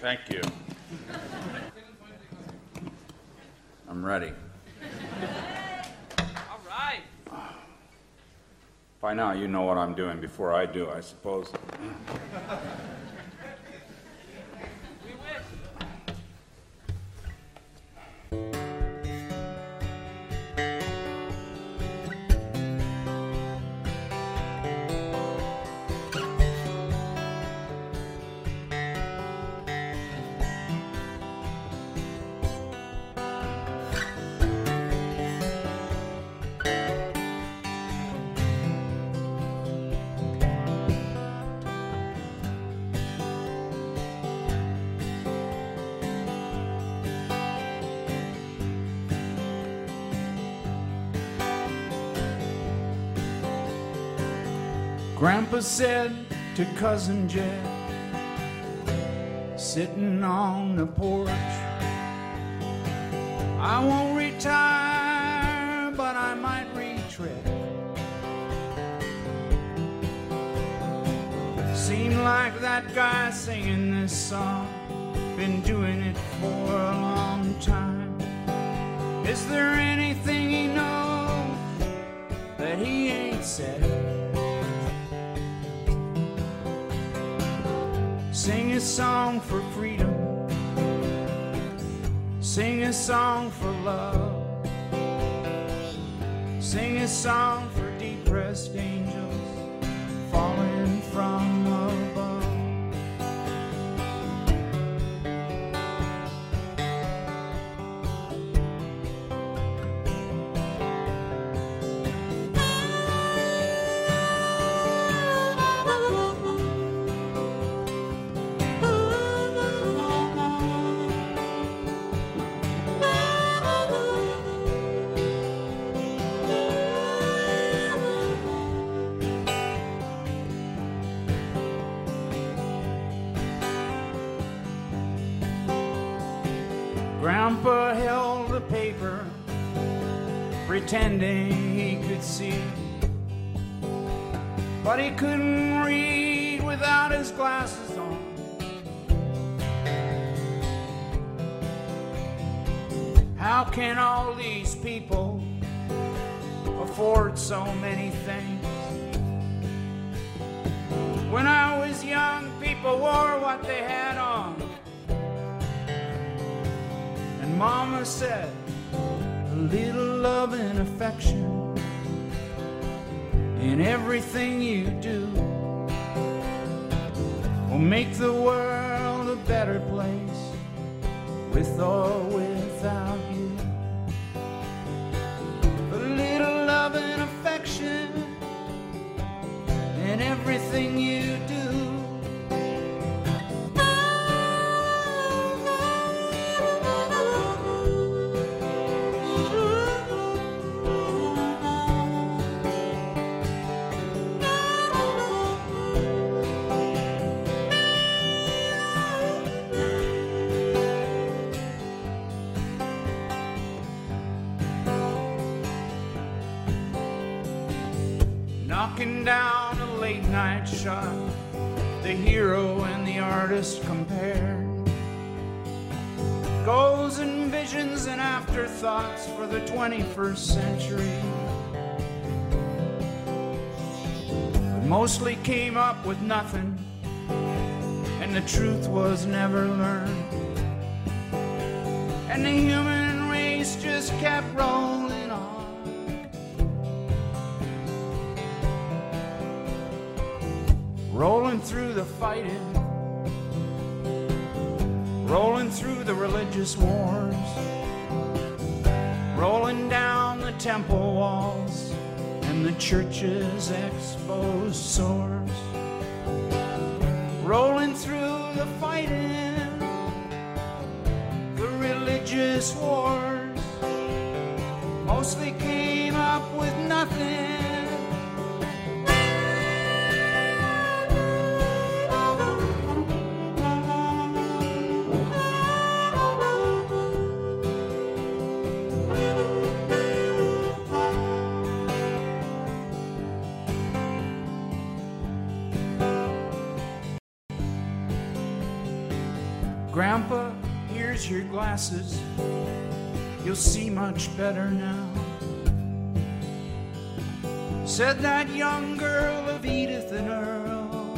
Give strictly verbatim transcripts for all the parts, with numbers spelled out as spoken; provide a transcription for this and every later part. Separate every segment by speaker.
Speaker 1: Thank you. I'm ready.
Speaker 2: All right.
Speaker 1: By now, you know what I'm doing before I do, I suppose.
Speaker 2: We wish.
Speaker 3: Grandpa said to Cousin Jed, sitting on the porch, I won't retire, but I might retread. Seemed like that guy singing this song been doing it for a long time. Is there anything he knows that he ain't said? Sing a song for freedom, sing a song for love, sing a song for depressed angels falling from above. Grandpa held the paper, pretending he could see, but he couldn't read without his glasses on. How can all these people afford so many things? When I was young, people wore what they had on. And Mama said, a little love and affection in everything you do will make the world a better place, with or without you. A little love and affection in everything you do. Knocking down a late night shot, the hero and the artist compared. Goals and visions and afterthoughts for the twenty-first century, but mostly came up with nothing, and the truth was never learned. And the human race just kept rolling on. Rolling through the fighting, rolling through the religious wars, rolling down the temple walls and the church's exposed sores, rolling through the fighting, the religious wars, mostly came up with nothing. Grandpa, here's your glasses. You'll see much better now. Said that young girl of Edith and Earl.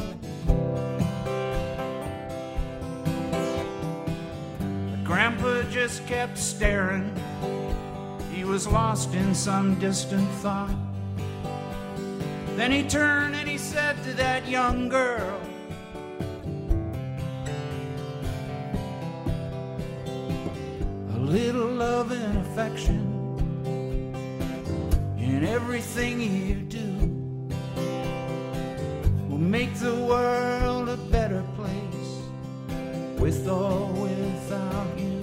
Speaker 3: But Grandpa just kept staring. He was lost in some distant thought. Then he turned and he said to that young girl, a little love and affection in everything you do will make the world a better place, with or without you.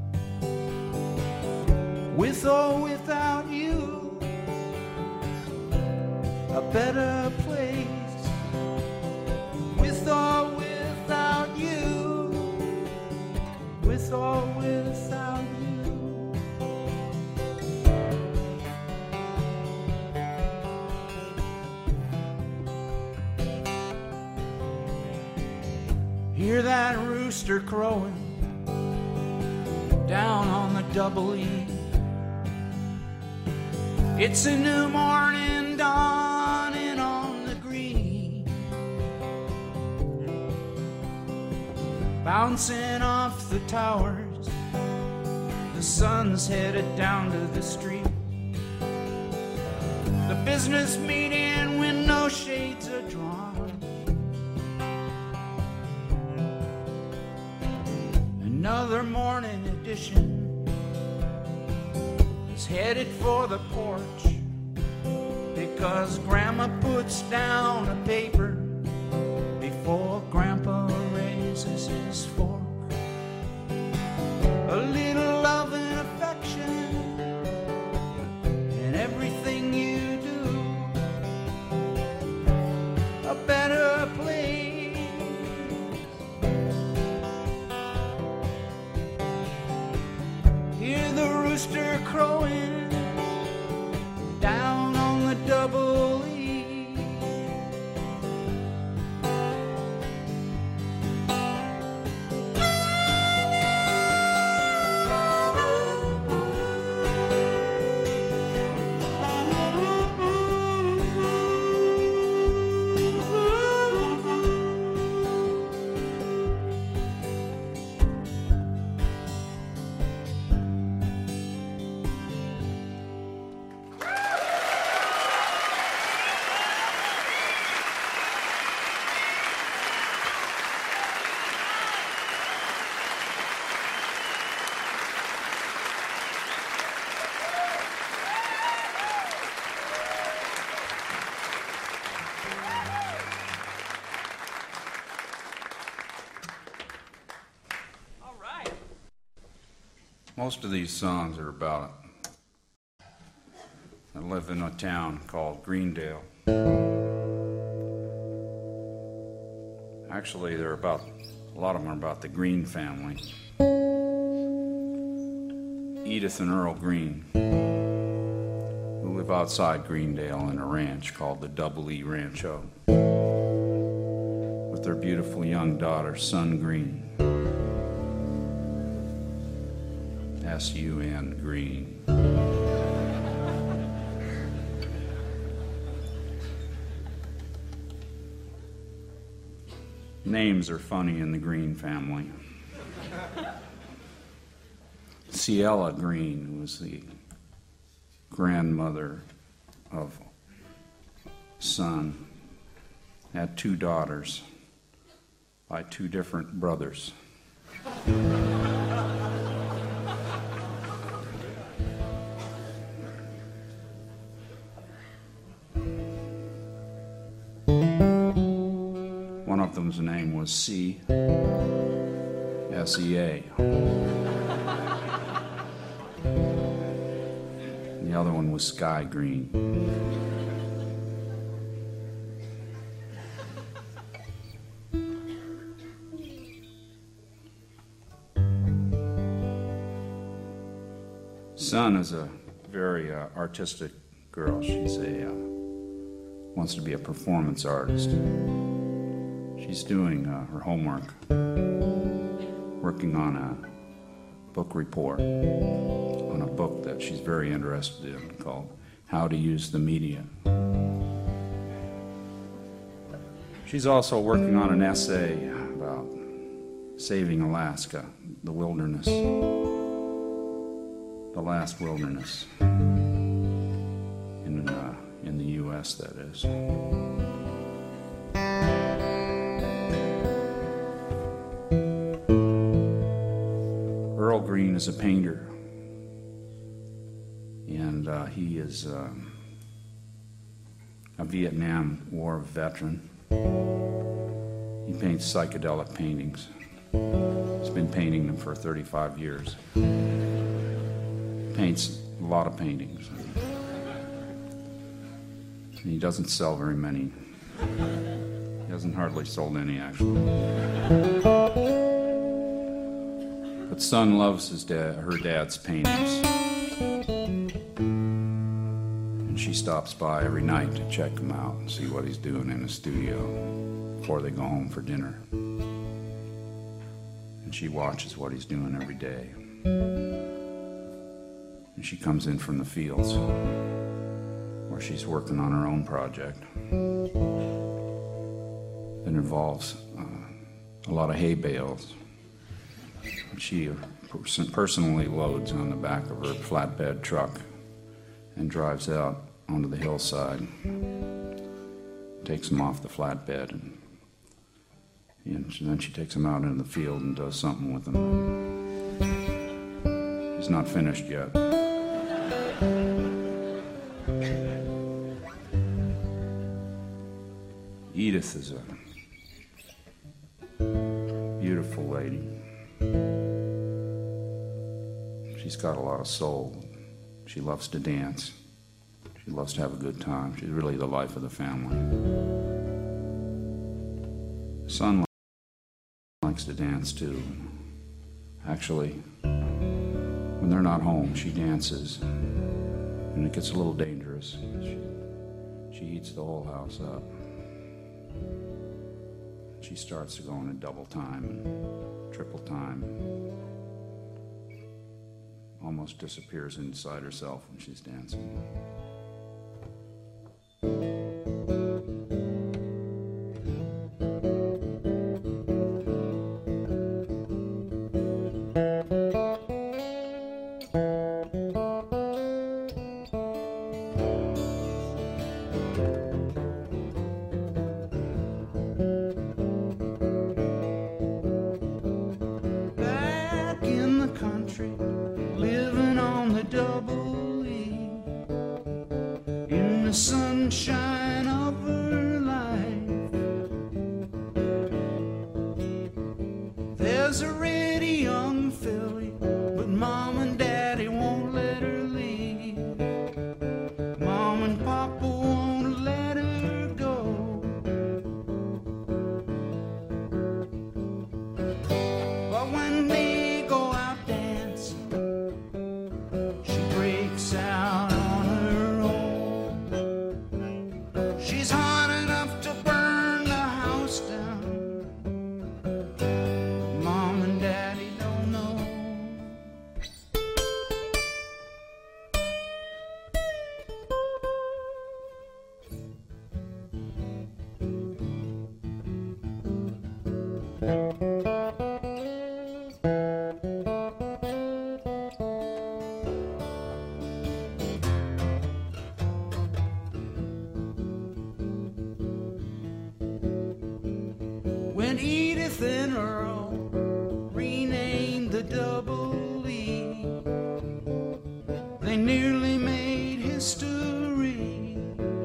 Speaker 3: With or without you, a better place. With or without you, with or without you. Hear that rooster crowing down on the double E. It's a new morning dawning on the green, bouncing off the towers. The sun's headed down to the street. The business meeting when no shades are drawn. Another morning edition is headed for the porch, because Grandma puts down a paper before Grandpa raises his fork. A little love and affection in everything you do, a better place. Hear the rooster crowing down on the double E.
Speaker 2: All right.
Speaker 1: Most of these songs are about I live in a town called Greendale. Actually, they're about, a lot of them are about the Green family. Edith and Earl Green, who live outside Greendale in a ranch called the Double E Rancho, with their beautiful young daughter, Sun Green. S U N Green. Names are funny in the Green family. Ciela Green was the grandmother of Sun, had two daughters by two different brothers. One of them's name was C, S E A. The other one was Sky Green. Sun is a very uh, artistic girl. She's a uh, wants to be a performance artist. She's doing uh, her homework working on a book report on a book that she's very interested in called How to Use the Media. She's also working on an essay about saving Alaska, the wilderness, the last wilderness in, uh, in the U S, that is. Earl Green is a painter, and uh, he is uh, a Vietnam War veteran. He paints psychedelic paintings. He's been painting them for thirty-five years. Paints a lot of paintings. And he doesn't sell very many. He hasn't hardly sold any, actually. But Son loves his dad, her dad's paintings. And she stops by every night to check him out and see what he's doing in the studio before they go home for dinner. And she watches what he's doing every day. And she comes in from the fields where she's working on her own project that involves uh, a lot of hay bales. She personally loads on the back of her flatbed truck and drives out onto the hillside, takes them off the flatbed, and, and then she takes them out into the field and does something with them. He's not finished yet. Edith is a beautiful lady. She's got a lot of soul. She loves to dance. She loves to have a good time. She's really the life of the family. Son likes to dance too. Actually, when they're not home, she dances, and it gets a little dangerous. She, she eats the whole house up. She starts to go into double time and triple time. Almost disappears inside herself when she's dancing.
Speaker 3: Sunshine of her life. There's a ready young filly, but Mom and Daddy won't let her leave. Mom and Papa won't let her go. But when they go out dancing, she breaks out. She's hot enough to burn the house down. Mom and Daddy don't know. When Edith and Earl renamed the Double E, they nearly made history.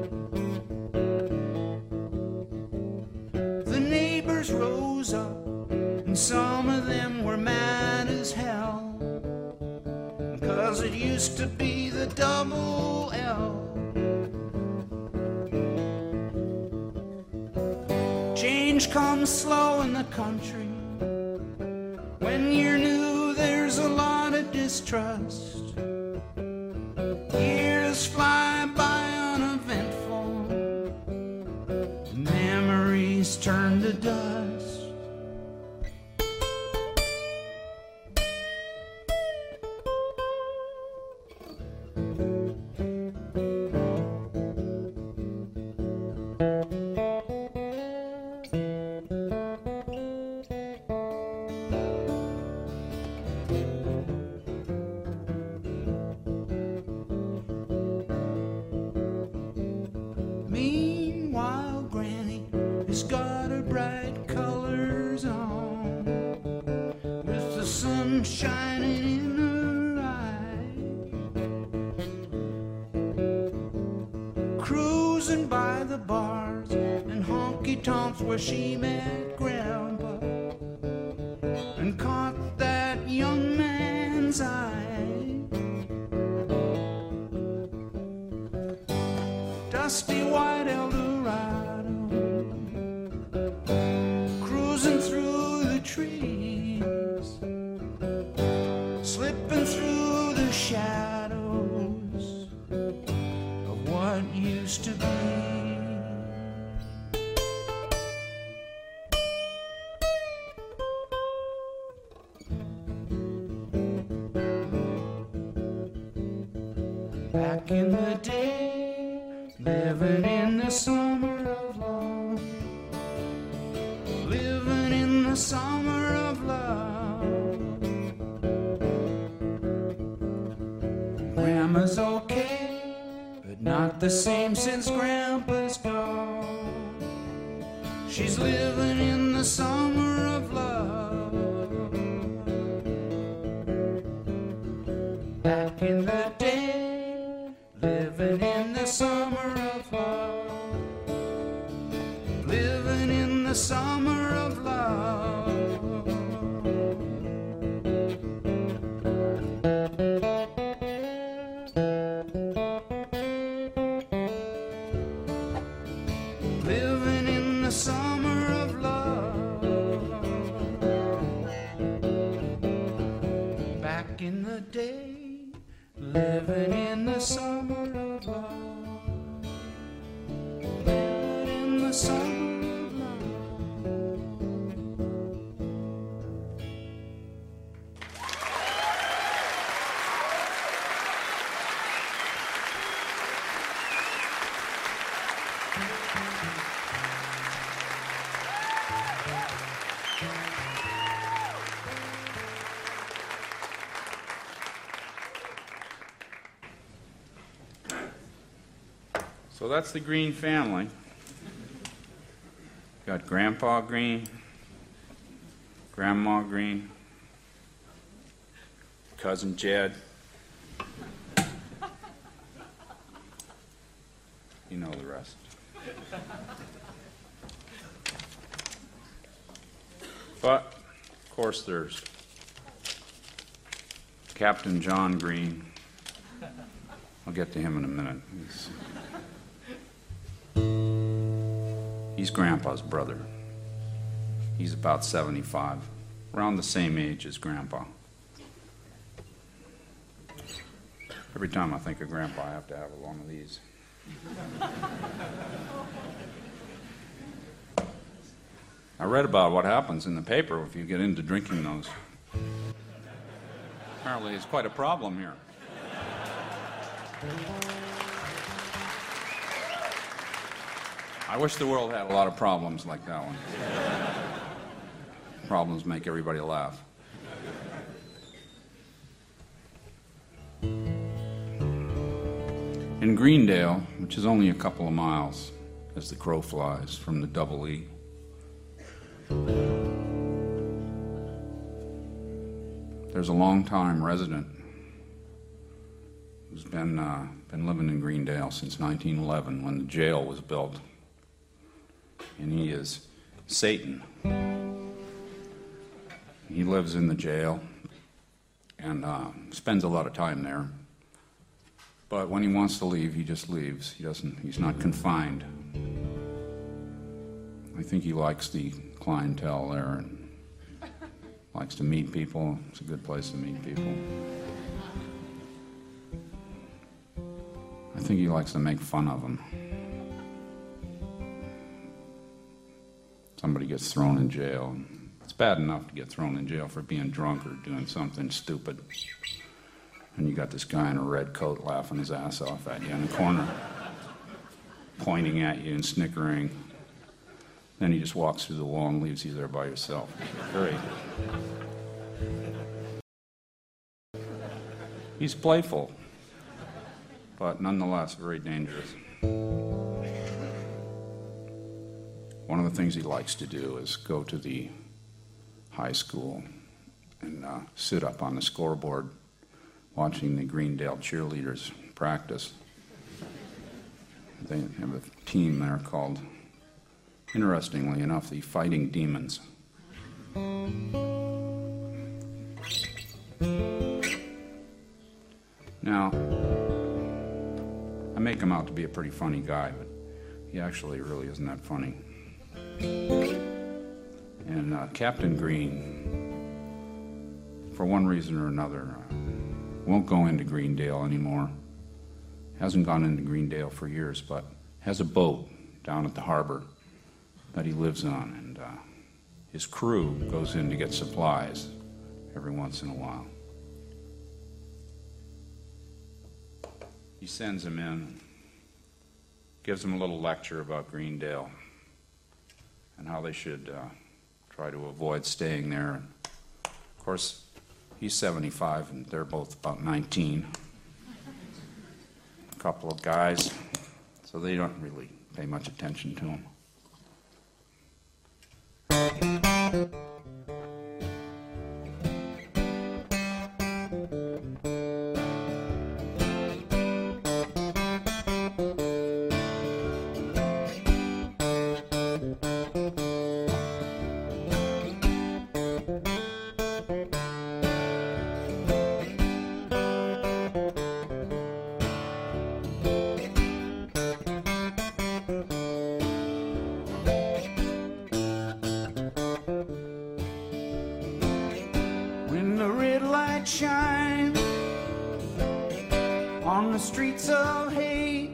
Speaker 3: The neighbors rose up, and some of them were mad as hell, 'cause it used to be the Double L. Change comes slow in the country. When you're new, there's a lot of distrust. Years fly by uneventful. Memories turn to dust. Meanwhile, Granny has got her bright colors on, with the sun shining in her eye, cruising by the bars and honky-tonks where she met Grandpa and caught that young man's eye. Dusty white Eldorado, cruising through the trees, slipping through the shadows of what used to be. Back in the day, living in the summer of love, living in the summer of love. Grandma's okay, but not the same since Grandpa's gone. She's living in the summer of love. Back in the day, living in the summer of love, living in the summer of love. Living in the summer of love. Back in the day, living in the summer of love, living in the summer of love.
Speaker 1: So that's the Green family. Got Grandpa Green, Grandma Green, Cousin Jed. You know the rest. But, of course, there's Captain John Green. I'll get to him in a minute. He's, he's Grandpa's brother. He's about seventy-five, around the same age as Grandpa. Every time I think of Grandpa, I have to have one of these. I read about what happens in the paper if you get into drinking those. Apparently, it's quite a problem here. I wish the world had a lot of problems like that one. Problems make everybody laugh. In Greendale, which is only a couple of miles as the crow flies from the Double E, there's a long-time resident who's been uh, been living in Greendale since nineteen eleven, when the jail was built, and he is Satan. He lives in the jail and uh, spends a lot of time there. But when he wants to leave, he just leaves. He doesn't. He's not confined. I think he likes the clientele there and likes to meet people. It's a good place to meet people. I think he likes to make fun of them. Somebody gets thrown in jail. It's bad enough to get thrown in jail for being drunk or doing something stupid. And you got this guy in a red coat laughing his ass off at you in the corner, pointing at you and snickering. Then he just walks through the wall and leaves you there by yourself. Very. He's playful, but nonetheless very dangerous. one of the things he likes to do is go to the high school and uh, sit up on the scoreboard watching the Greendale cheerleaders practice. They have a team there called, interestingly enough, the Fighting Demons. Now, I make him out to be a pretty funny guy, but he actually really isn't that funny. And uh, Captain Green, for one reason or another, uh, won't go into Greendale anymore. Hasn't gone into Greendale for years, but has a boat down at the harbor that he lives on, and uh, his crew goes in to get supplies every once in a while. He sends them in, gives them a little lecture about Greendale and how they should uh, try to avoid staying there. And of course, he's seventy-five and they're both about nineteen. A couple of guys, so they don't really pay much attention to him. Shine on the streets of hate,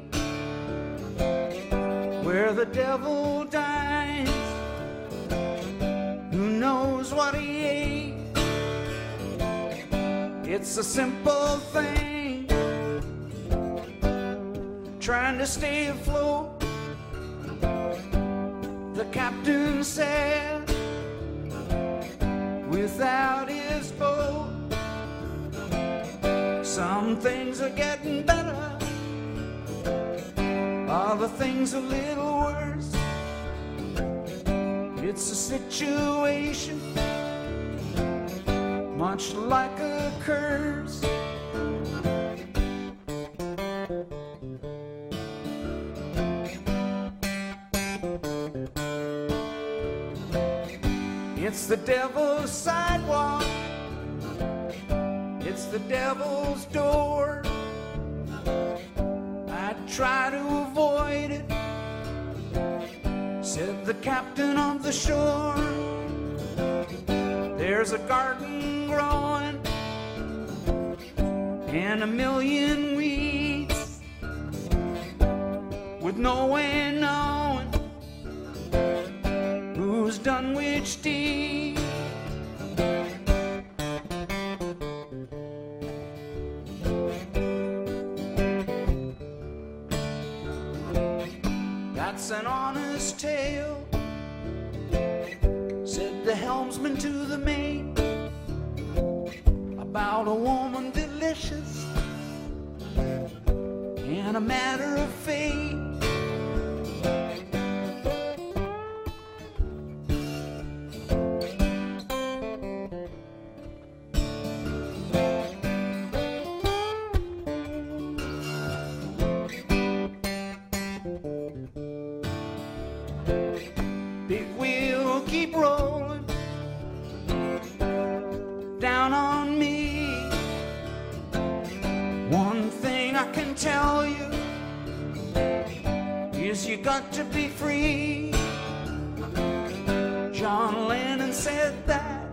Speaker 1: where the devil dines. Who knows what he ate? It's a simple thing, trying to stay afloat. The captain said, without his boat, some things are getting better, other things a little worse. It's a situation much like a curse. It's the devil's sidewalk, it's the devil's door. I try to avoid it, said the captain of the shore. There's a garden growing and a million weeds, with no way knowing who's done which deed. That's an honest tale, said the helmsman to the mate, about a woman delicious and a matter of fate. Big wheel keep rolling down on me. One thing I can tell you is you got to be free. John Lennon said that,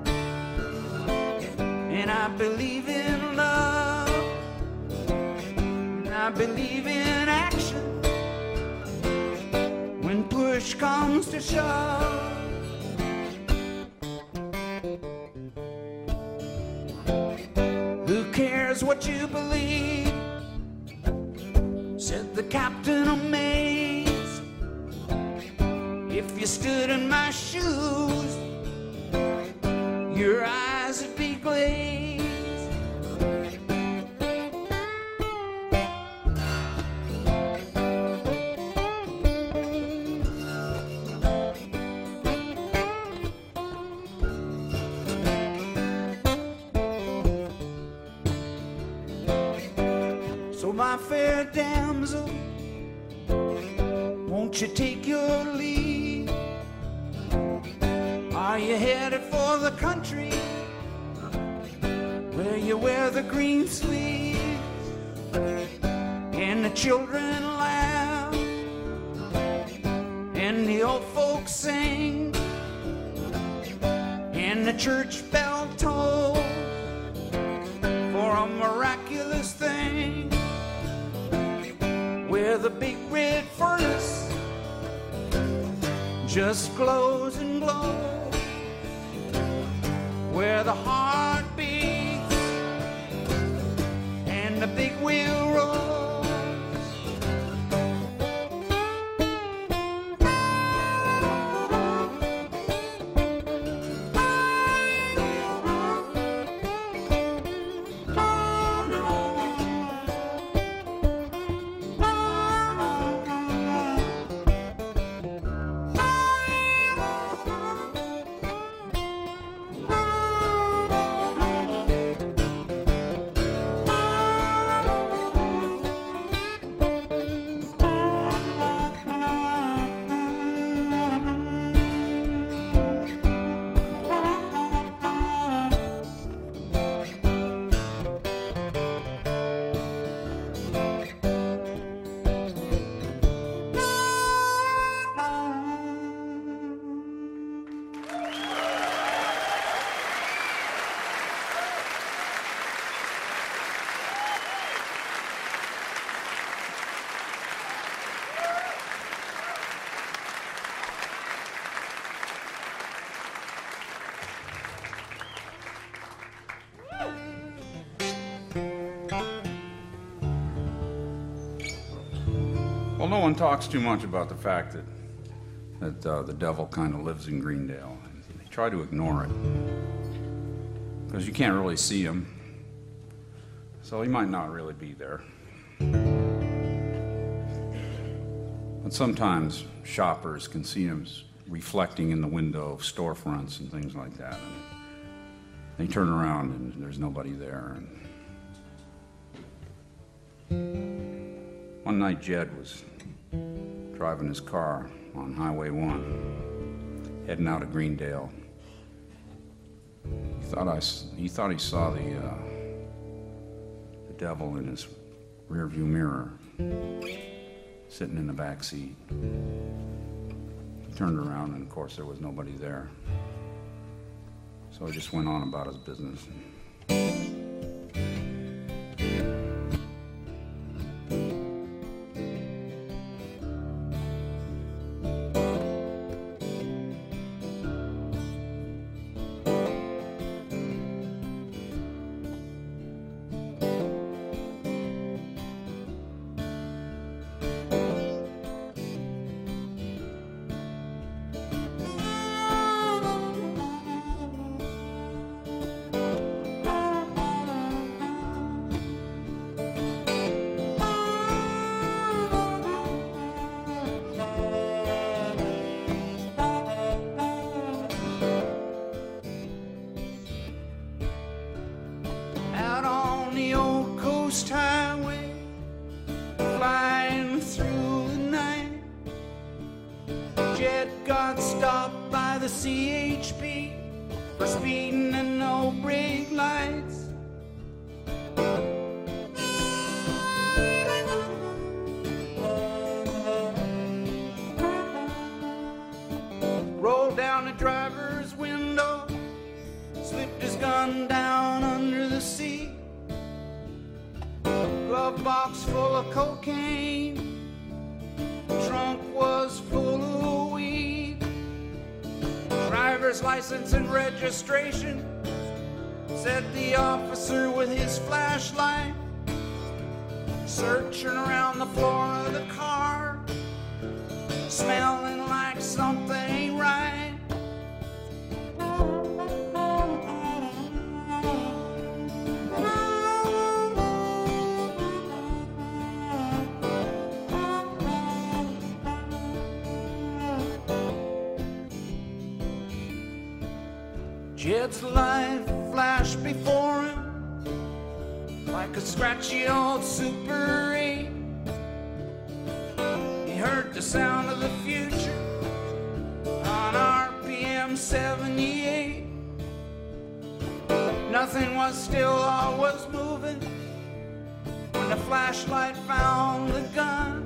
Speaker 1: and I believe in love, and I believe in action. When push comes to shove, who cares what you believe, said the captain amazed. If you stood in my shoes, your eyes would be glazed.
Speaker 3: my fair damsel, won't you take your leave? Are you headed for the country where you wear the green sleeves and the children laugh and the old folks sing and the church bell tolls for a miraculous thing, where the big red furnace just glows and glows, where the heart beats and the big wheel rolls.
Speaker 1: Well, no one talks too much about the fact that that uh, the devil kind of lives in Greendale. They try to ignore it because you can't really see him, so he might not really be there. But sometimes shoppers can see him reflecting in the window of storefronts and things like that. And they turn around and there's nobody there. And one night Jed was driving his car on Highway one, heading out of Greendale. He thought I, he thought he saw the uh, the devil in his rearview mirror, sitting in the back seat. He turned around, and of course there was nobody there. So he just went on about his business. Highway, flying through the night, Jed got stopped by the C H P for speeding and no brake lights. Rolled down the driver's window, slipped his gun down under the seat. Glove box full of cocaine, trunk was full of weed. Driver's license and registration, said the officer with his flashlight, searching around the floor of the car, smelling like something ain't right. Jed's life flashed before him
Speaker 3: like a scratchy old Super eight. He heard the sound of the future on R P M seventy-eight. Nothing was still, all was moving when the flashlight found the gun.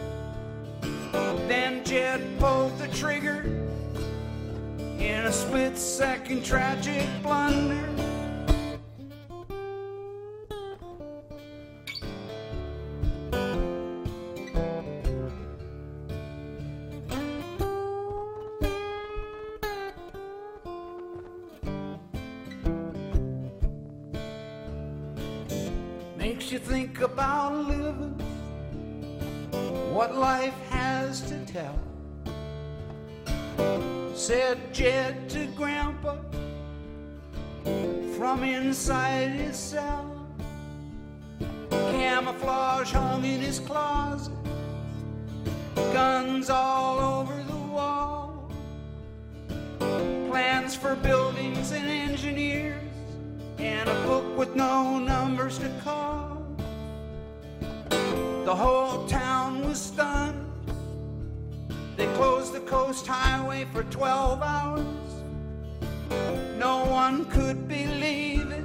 Speaker 3: Then Jed pulled the trigger in a split-second tragic blunder. Makes you think about living, what life has to tell. Said Jed to Grandpa from inside his cell. Camouflage hung in his closet, guns all over the wall, plans for buildings and engineers, and a book with no numbers to call. The whole town was stunned. They closed the coast highway for twelve hours. No one could believe it.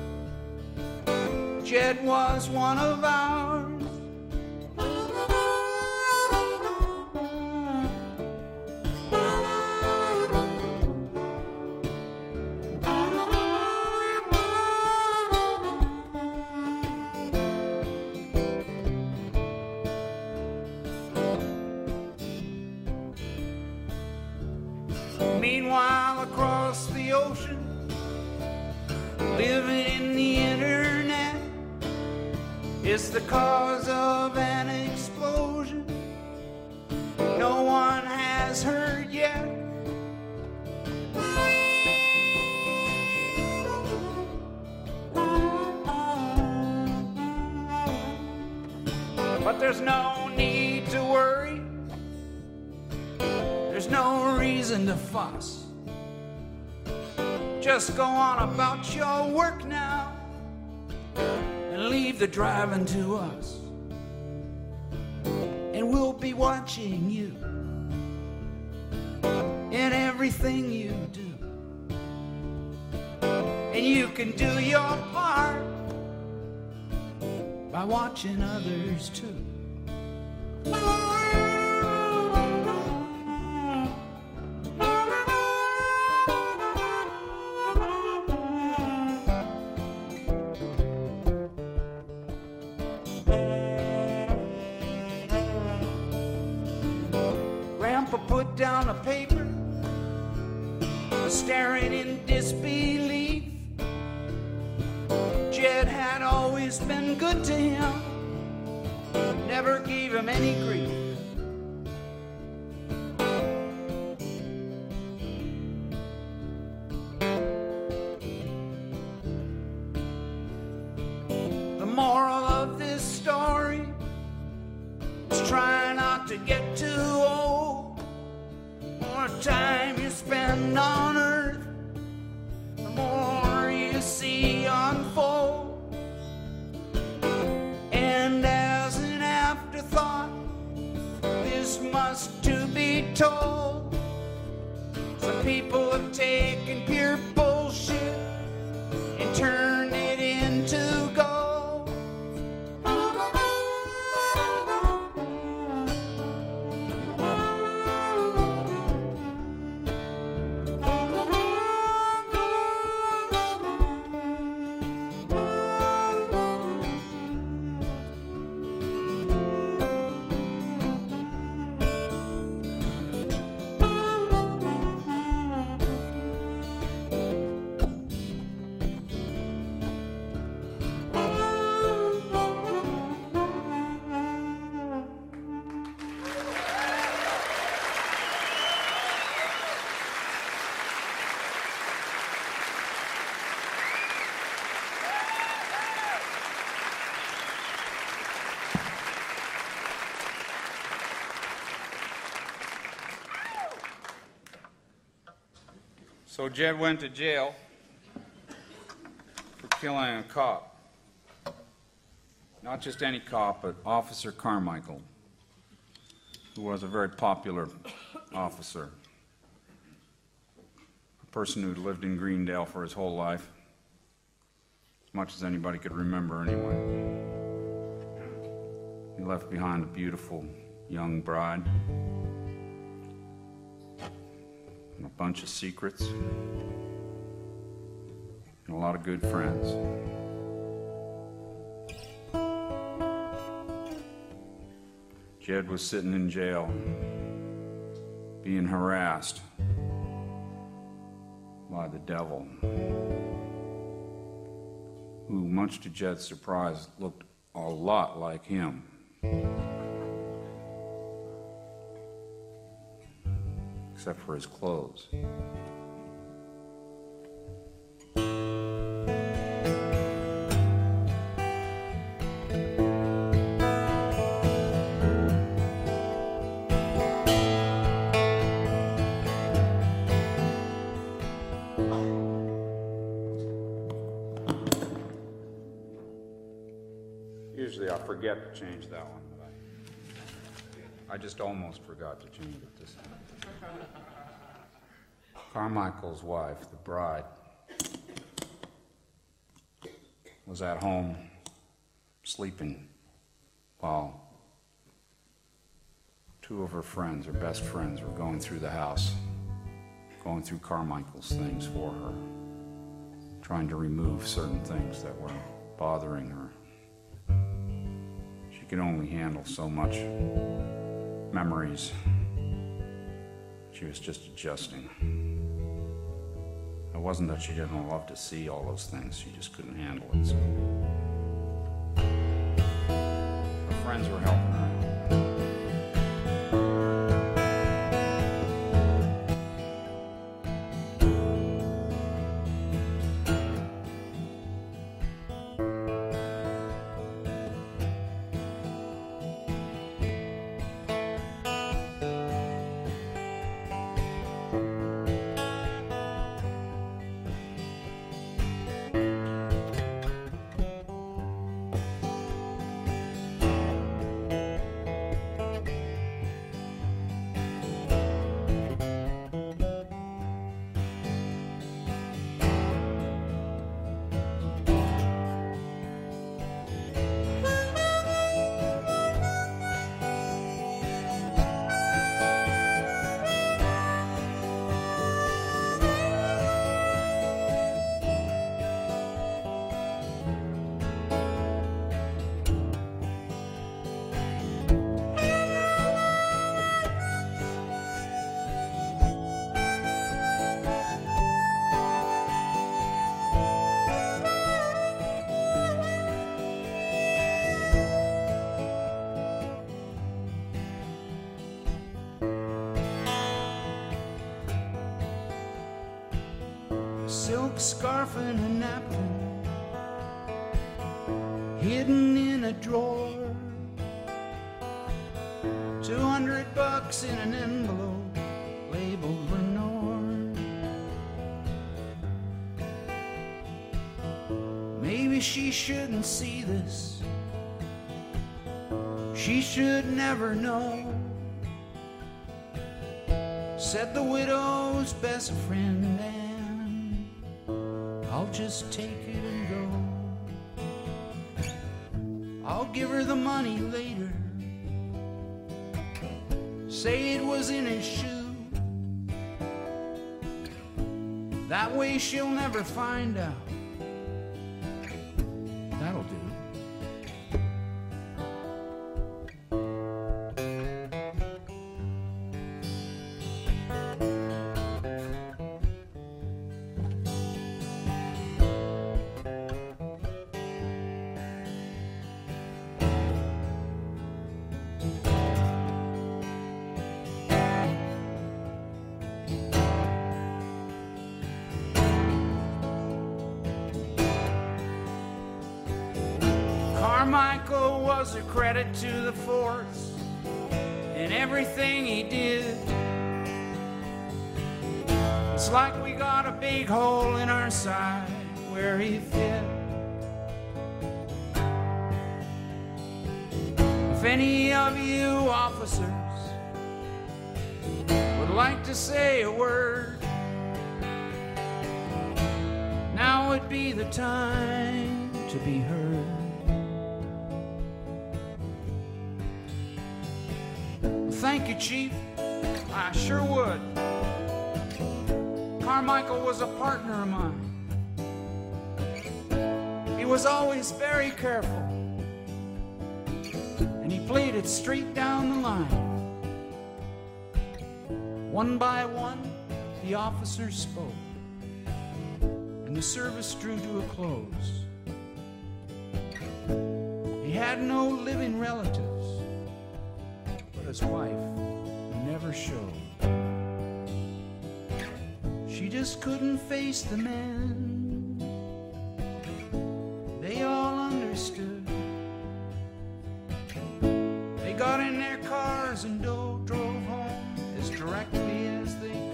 Speaker 3: Jed was one of ours. Meanwhile, across the ocean, living in the internet is the cause of an explosion no one has heard yet. But there's no need to worry. There's no reason to fuss. Just go on about your work now and leave the driving to us. And we'll be watching you in everything you do. And you can do your part by watching others too. Grandpa put down a paper, staring in disbelief. Jed had always been good to him, never gave him any grief. The moral of this story is try not to get too old. The more time you spend on earth, the more you see unfold. And as an afterthought, this must to be told. Some people have taken pure bullshit and turned it into gold. So Jed went to jail for killing a cop.
Speaker 1: Not just any cop, but Officer Carmichael, who was a very popular officer. A person who'd lived in Greendale for his whole life, as much as anybody could remember anyway. He left behind a beautiful young bride and a bunch of secrets and a lot of good friends. Jed was sitting in jail, being harassed by the devil, who, much to Jed's surprise, looked a lot like him. Except for his clothes. Usually I forget to change that one, but I, I just almost forgot to change it this time. Carmichael's wife, the bride, was at home sleeping while two of her friends, her best friends, were going through the house, going through Carmichael's things for her, trying to remove certain things that were bothering her. She could only handle so much memories. She was just adjusting. It wasn't that she didn't love to see all those things, she just couldn't handle it. So her friends were helping her out. Silk scarf and a napkin hidden in a drawer, two hundred bucks in an envelope labeled Lenore. Maybe she shouldn't see this, she should never know, said the widow's best friend, and I'll just take it and go. I'll give her the money later, say it was in his shoe. That way she'll never find out. That'll do. Carmichael was a credit to the force in everything he did. It's like we got a big hole in our side where he fit.
Speaker 3: If any of you officers would like to say a word, now would be the time to be heard. Thank you, Chief. I sure would. Carmichael was a partner of mine. He was always very careful, and he played it straight down the line. One by one, the officers spoke, and the service drew to a close. He had no living relatives, but his wife never showed. She just couldn't face the men. They all understood. They got in their cars and drove home as directly as they could.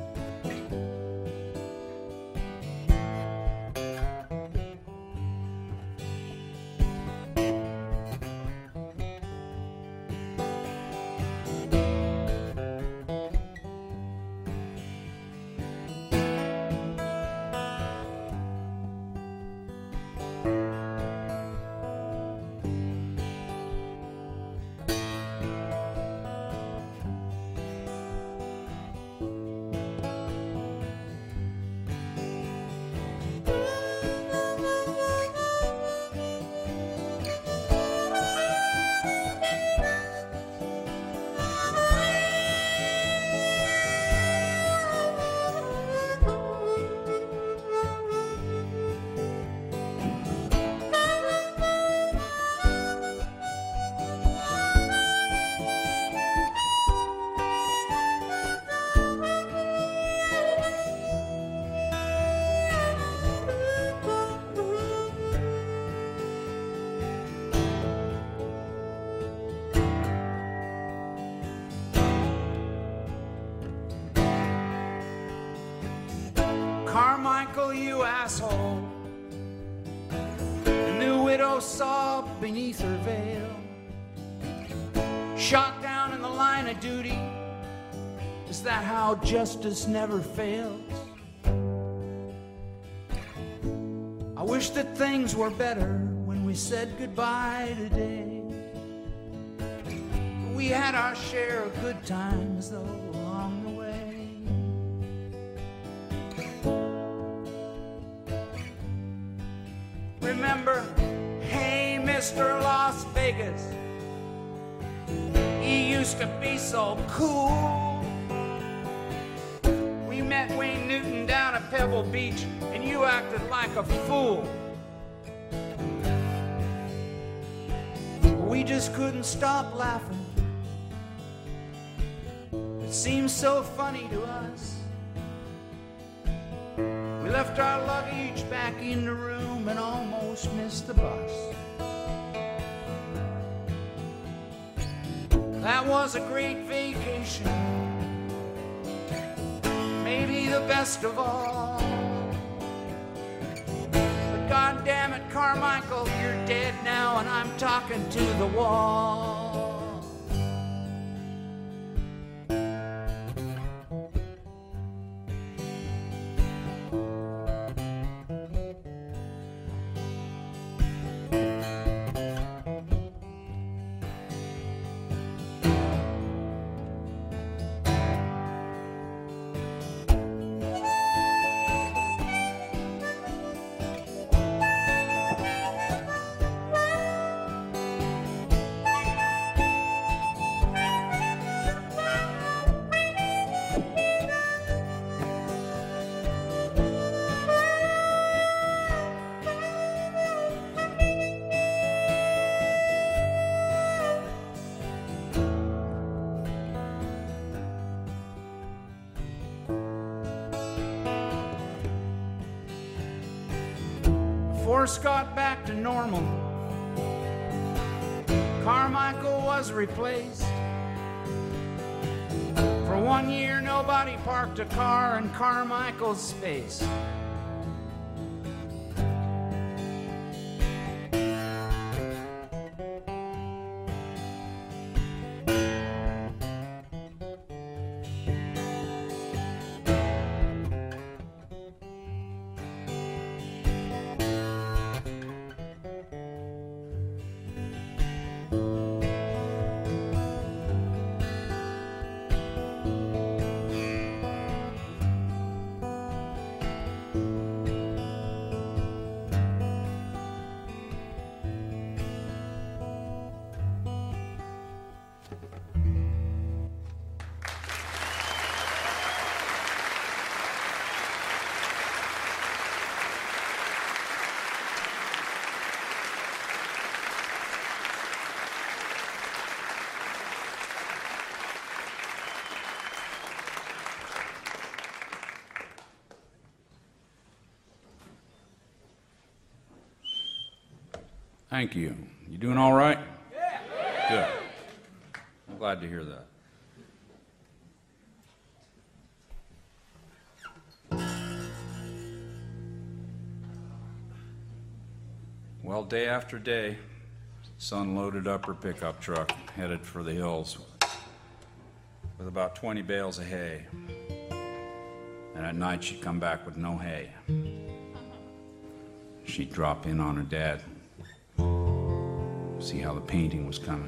Speaker 3: Carmichael, you asshole. The new widow saw beneath her veil. Shot down in the line of duty. Is that how justice never fails? I wish that things were better when we said goodbye today. We had our share of good times, though, along the way. Remember, hey, Mister Las Vegas, he used to be so cool. We met Wayne Newton down at Pebble Beach, and you acted like a fool. We just couldn't stop laughing. It seemed so funny to us. We left our luggage back in the room and almost missed the bus. That was a great vacation, maybe the best of all. But God damn it, Carmichael, you're dead now, and I'm talking to the wall. Force got back to normal. Carmichael was replaced. For one year, nobody parked a car in Carmichael's space.
Speaker 1: Thank you. You doing all right? Yeah. Good. I'm glad to hear that. Well, day after day, Son loaded up her pickup truck, headed for the hills with about twenty bales of hay. And at night, she'd come back with no hay. She'd drop in on her dad, see how the painting was coming.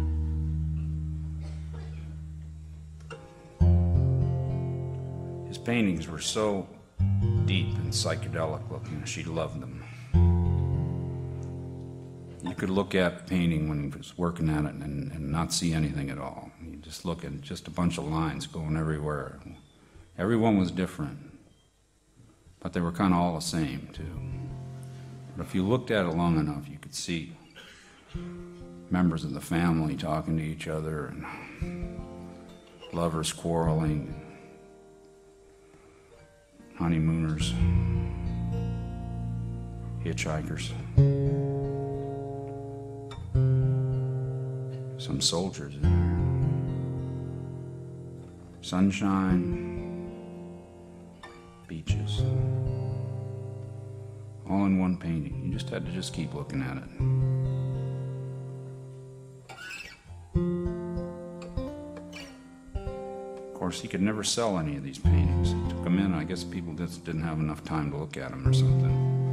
Speaker 1: His paintings were so deep and psychedelic looking, she loved them. You could look at the painting when he was working at it and, and not see anything at all. You just look at just a bunch of lines going everywhere. Everyone was different, but they were kind of all the same too. But if you looked at it long enough, you could see members of the family talking to each other and lovers quarreling, honeymooners, hitchhikers, some soldiers in there, sunshine, beaches, all in one painting. You just had to just keep looking at it. Of course, he could never sell any of these paintings. He took them in. I guess people just didn't have enough time to look at them or something.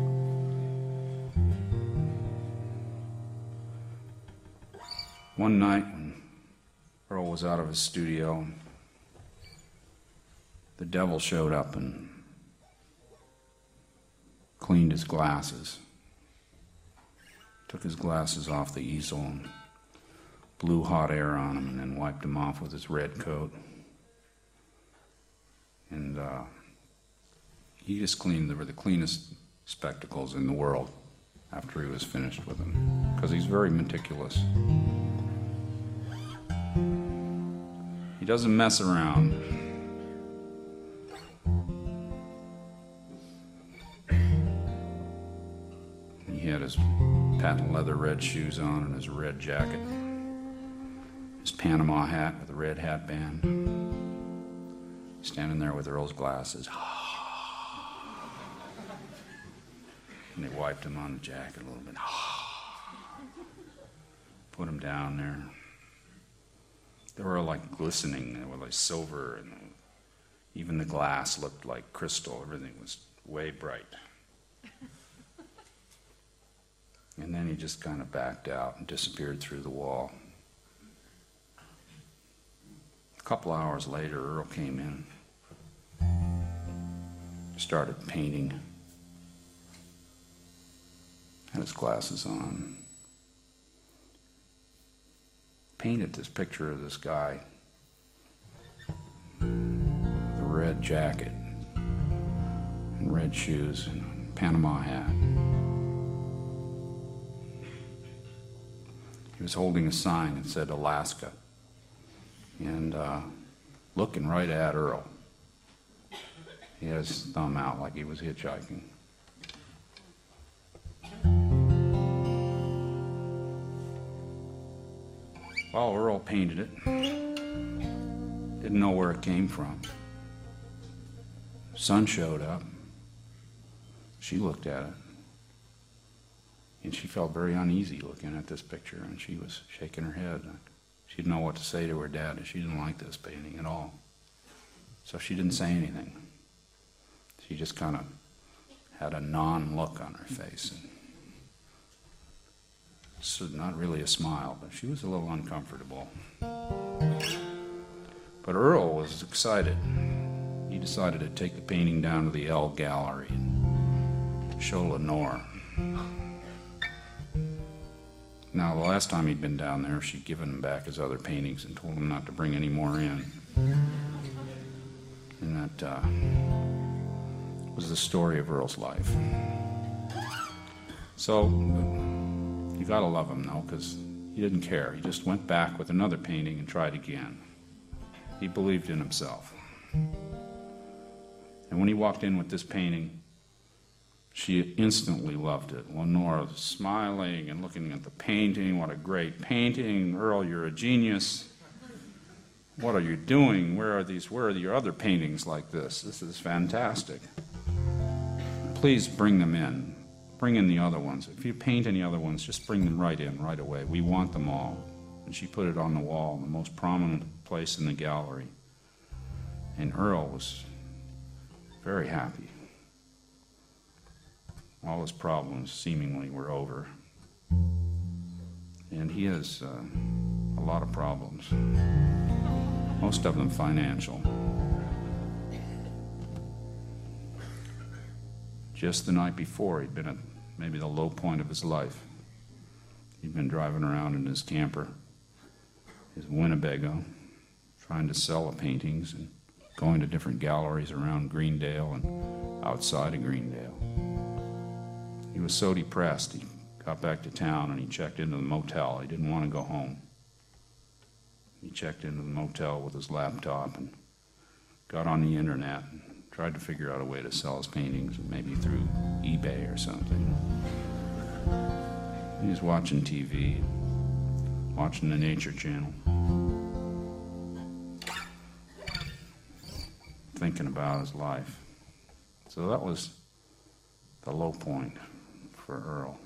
Speaker 1: One night, when Earl was out of his studio, the devil showed up and cleaned his glasses. Took his glasses off the easel and blew hot air on them and then wiped them off with his red coat. And uh, he just cleaned, they were the cleanest spectacles in the world after he was finished with them, because he's very meticulous. He doesn't mess around. He had his patent leather red shoes on and his red jacket, his Panama hat with a red hat band. Standing there with Earl's glasses. And they wiped him on the jacket a little bit. Put him down there. They were like glistening. They were like silver, and even the glass looked like crystal. Everything was way bright. And then he just kind of backed out and disappeared through the wall. A couple hours later, Earl came in. Started painting. Had his glasses on. Painted this picture of this guy. The red jacket and red shoes and Panama hat. He was holding a sign that said Alaska and uh, looking right at Earl. He had his thumb out like he was hitchhiking. Well, Earl painted it. Didn't know where it came from. Son showed up. She looked at it. And she felt very uneasy looking at this picture, and she was shaking her head. She didn't know what to say to her dad, and she didn't like this painting at all. So she didn't say anything. She just kind of had a non-look on her face. And so not really a smile, but she was a little uncomfortable. But Earl was excited. He decided to take the painting down to the L Gallery and show Lenore. Now, the last time he'd been down there, she'd given him back his other paintings and told him not to bring any more in. And that uh, was the story of Earl's life. So, you gotta love him, though, because he didn't care. He just went back with another painting and tried again. He believed in himself. And when he walked in with this painting, she instantly loved it. Lenora was smiling and looking at the painting. What a great painting. Earl, you're a genius. What are you doing? Where are these, where are your other paintings like this? This is fantastic. Please bring them in. Bring in the other ones. If you paint any other ones, just bring them right in, right away. We want them all. And she put it on the wall, the most prominent place in the gallery. And Earl was very happy. All his problems seemingly were over. And he has uh, a lot of problems, most of them financial. Just the night before, he'd been at maybe the low point of his life. He'd been driving around in his camper, his Winnebago, trying to sell the paintings and going to different galleries around Greendale and outside of Greendale. He was so depressed, he got back to town and he checked into the motel. He didn't want to go home. He checked into the motel with his laptop and got on the internet and tried to figure out a way to sell his paintings, maybe through eBay or something. He was watching T V, watching the Nature Channel, thinking about his life. So that was the low point for Earl.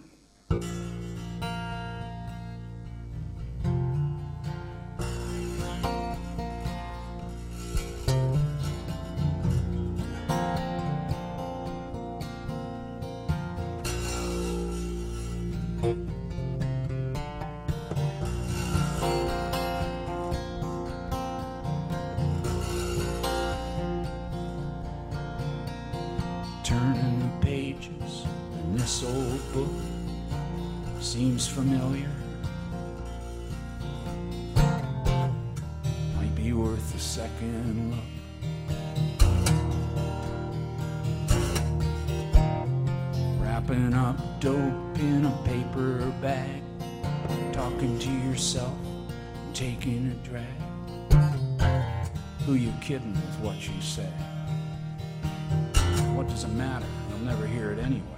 Speaker 3: Turning the pages in this old book seems familiar. Might be worth a second look. Wrapping up dope in a paper bag, talking to yourself, taking a drag. Who you kidding with what you say? What does it matter? You'll never hear it anyway.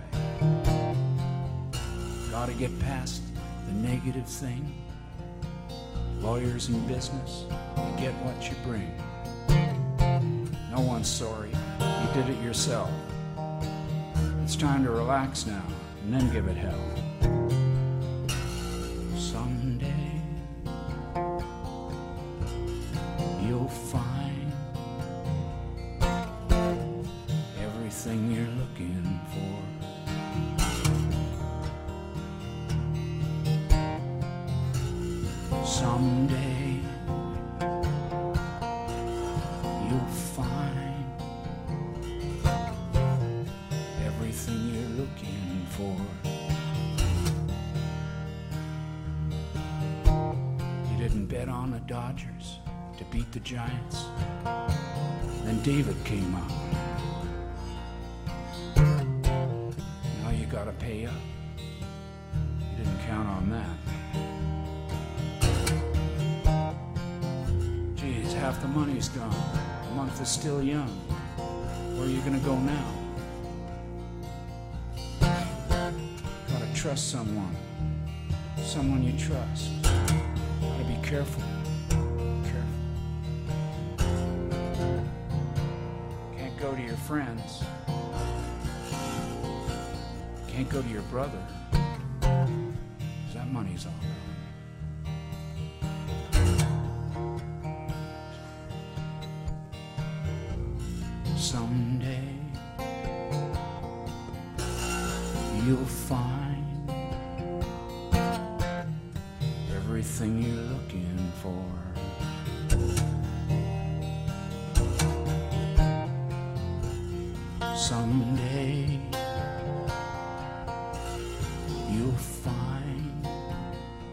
Speaker 3: Gotta get past the negative thing. Lawyers in business, you get what you bring. No one's sorry, you did it yourself. It's time to relax now, and then give it hell. Someday, you'll find everything you're looking for. Someday you'll find everything you're looking for. You didn't bet on the Dodgers to beat the Giants. Then David came up. Now you gotta pay up. You didn't count on that. Geez, half the money's gone. The month is still young. Where are you gonna go now? Gotta trust someone. Someone you trust. Gotta be careful. Careful. Can't go to your friends. Can't go to your brother. 'Cause that money's all gone. Someday you'll find everything you're looking for. Someday you'll find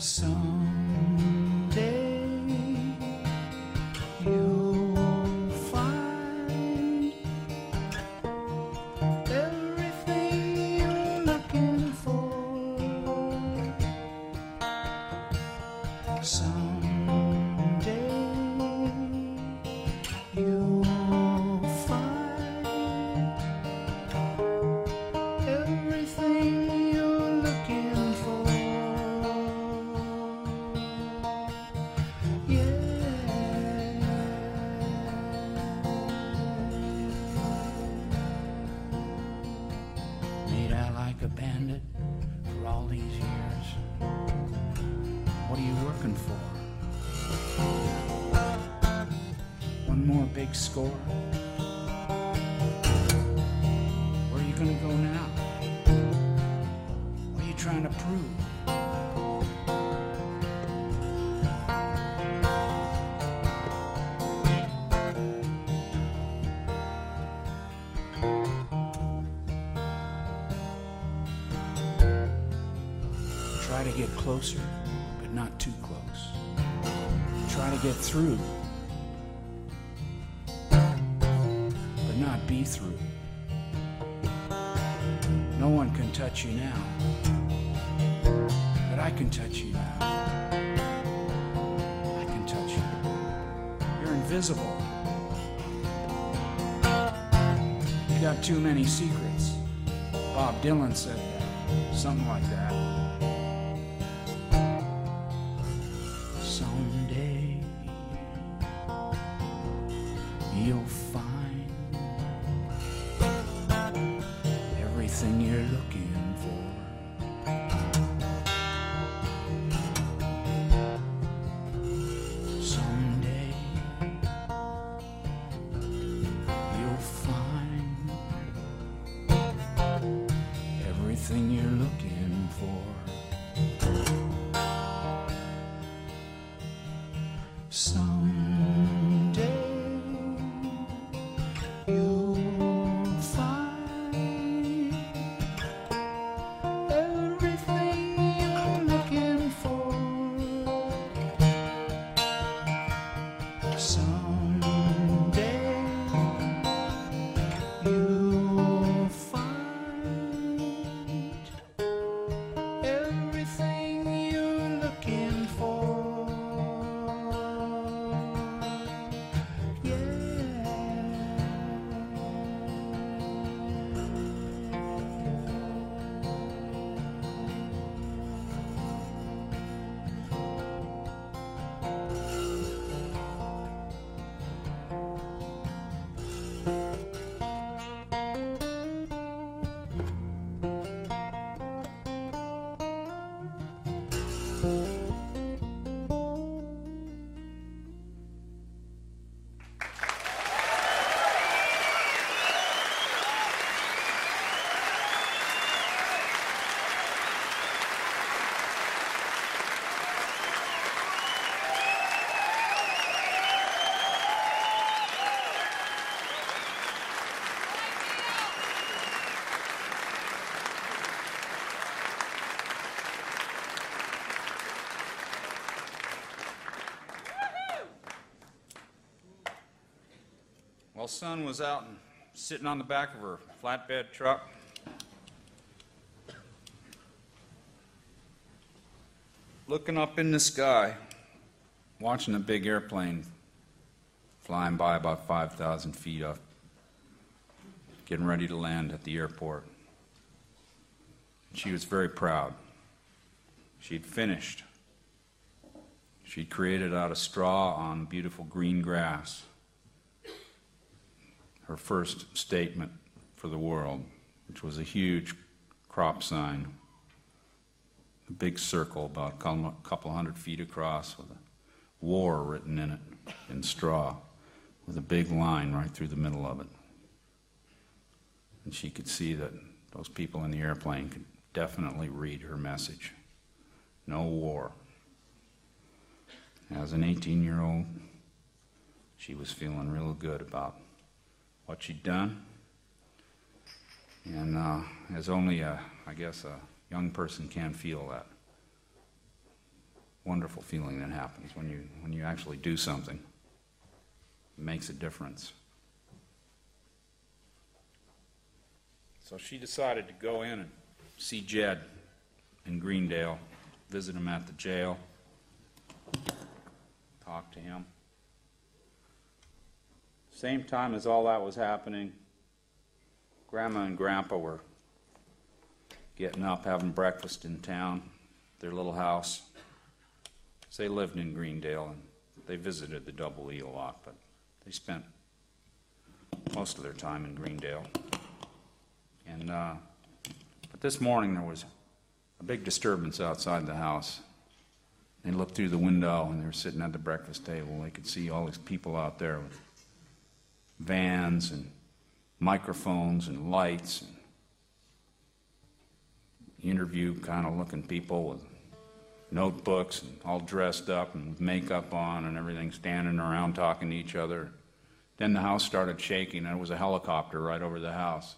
Speaker 3: Someday you'll find everything you're looking for. Someday you'll find everything you're looking for. Made out like a bandit for all these years. What are you working for? One more big score? Where are you gonna go now? What are you trying to prove? Try to get closer, but not too close. Try to get through, but not be through. No one can touch you now, but I can touch you now. I can touch you. You're invisible. You got too many secrets. Bob Dylan said that, something like that. Someday you'll find everything you're looking for. Someday you'll find everything you're looking for. Someday you'll find everything you're looking for. Someday you'll find everything you're looking for.
Speaker 1: Well, Sun was out and sitting on the back of her flatbed truck. Looking up in the sky, watching a big airplane flying by about five thousand feet up, getting ready to land at the airport. She was very proud. She'd finished. She'd created out of straw on beautiful green grass her first statement for the world, which was a huge crop sign, a big circle about a couple hundred feet across with a war written in it in straw, with a big line right through the middle of it. And she could see that those people in the airplane could definitely read her message. No war. As an eighteen-year-old, she was feeling real good about what she'd done. And uh, as only, a, I guess, a young person can feel that. wonderful feeling that happens when you when you actually do something. It makes a difference. So she decided to go in and see Jed in Greendale, visit him at the jail, talk to him. Same time as all that was happening, Grandma and Grandpa were getting up, having breakfast in town, their little house. So they lived in Greendale, and they visited the Double E a lot, but they spent most of their time in Greendale. And uh, but this morning there was a big disturbance outside the house. They looked through the window, and they were sitting at the breakfast table. They could see all these people out there with vans and microphones and lights and interview kind of looking people with notebooks and all dressed up and with makeup on and everything, standing around talking to each other. Then the house started shaking, and there was a helicopter right over the house.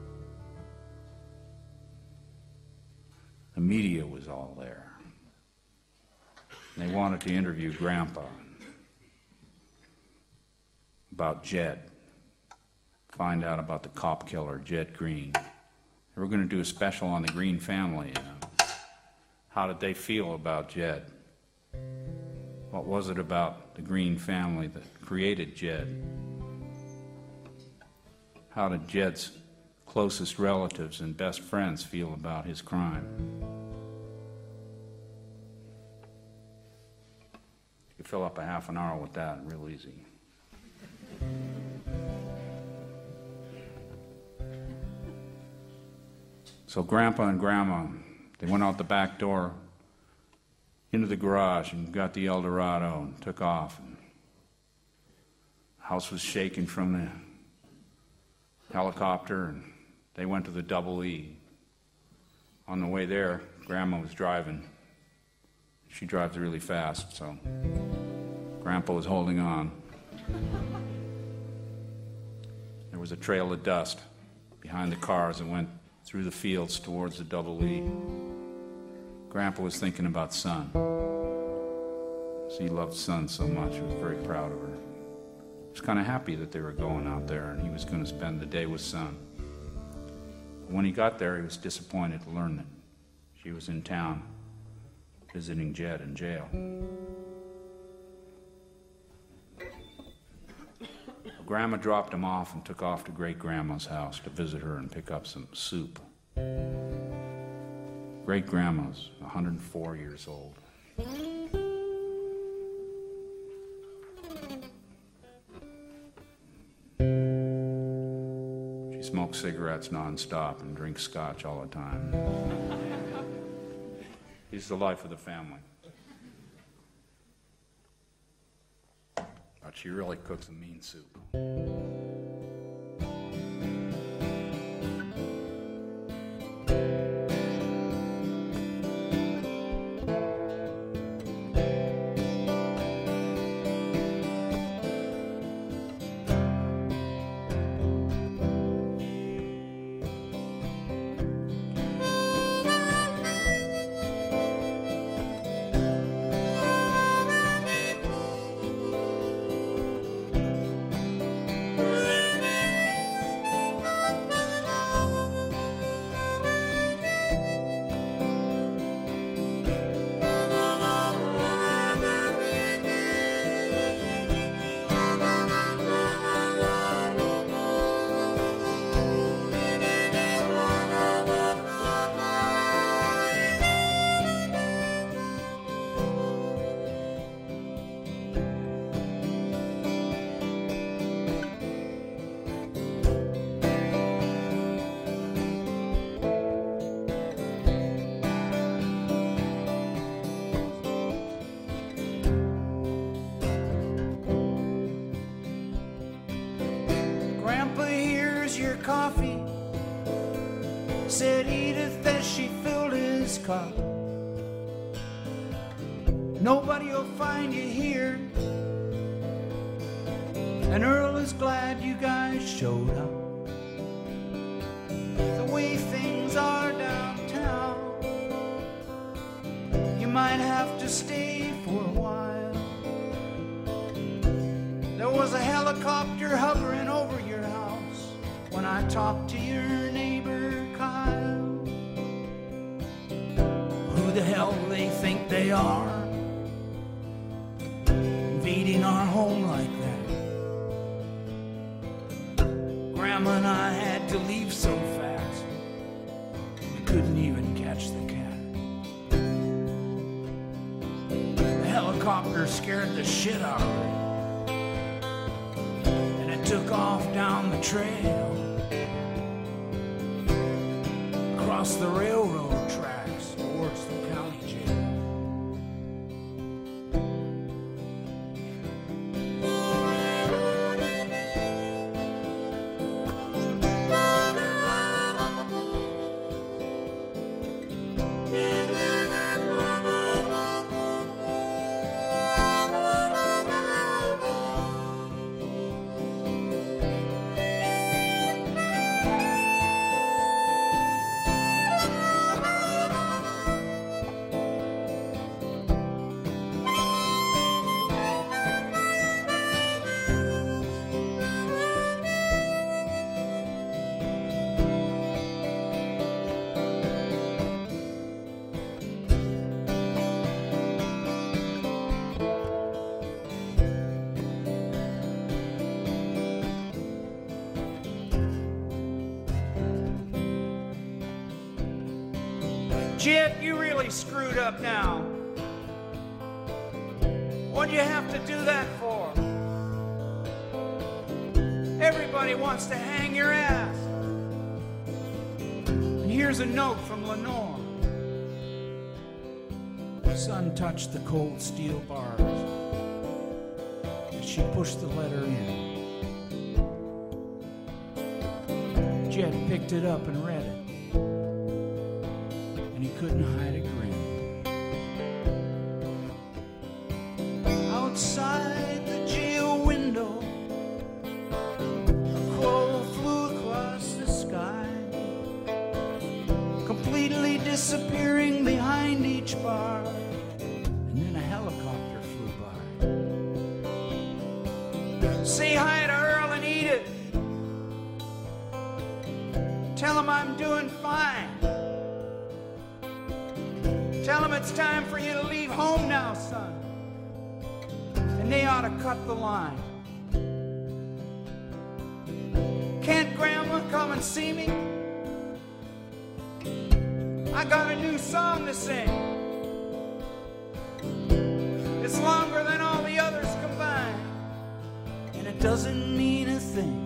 Speaker 1: The media was all there. They wanted to interview Grandpa about Jed, find out about the cop killer, Jed Green. They were going to do a special on the Green family. You know. How did they feel about Jed? What was it about the Green family that created Jed? How did Jed's closest relatives and best friends feel about his crime? You fill up a half an hour with that real easy. So Grandpa and Grandma, they went out the back door into the garage and got the Eldorado and took off. And the house was shaking from the helicopter, and they went to the Double E. On the way there, Grandma was driving. She drives really fast, so Grandpa was holding on. There was a trail of dust behind the cars that went through the fields towards the Double E. Grandpa was thinking about Son. He loved Son so much, he was very proud of her. He was kind of happy that they were going out there and he was going to spend the day with Son. When he got there, he was disappointed to learn that she was in town visiting Jed in jail. Grandma dropped him off and took off to Great-Grandma's house to visit her and pick up some soup. Great-Grandma's one hundred four years old. She smokes cigarettes nonstop and drinks scotch all the time. He's the life of the family. But she really cooks a mean soup.
Speaker 3: Coffee, said Edith as she filled his cup. Nobody'll find you here, and Earl is glad you guys showed up. The way things are downtown, you might have have to stay for a while. There was a helicopter hovering over your house when I talked to your neighbor Kyle. Who the hell do they think they are, invading our home like that? Grandma and I had to leave so fast we couldn't even catch the cat. The helicopter scared the shit out of her, and it took off down the trail across the railroad tracks towards the county jail. Jed, you really screwed up now. What'd you have to do that for? Everybody wants to hang your ass. And here's a note from Lenore. The sun touched the cold steel bars as she pushed the letter in. Jed picked it up and read it. And he couldn't hide a grin. Outside the jail window, a crow flew across the sky, completely disappearing behind each bar, and then a helicopter flew by. Say hi to Earl and Edith. Tell him I'm doing fine. Tell them it's time for you to leave home now, son. And they ought to cut the line. Can't Grandma come and see me? I got a new song to sing. It's longer than all the others combined, and it doesn't mean a thing.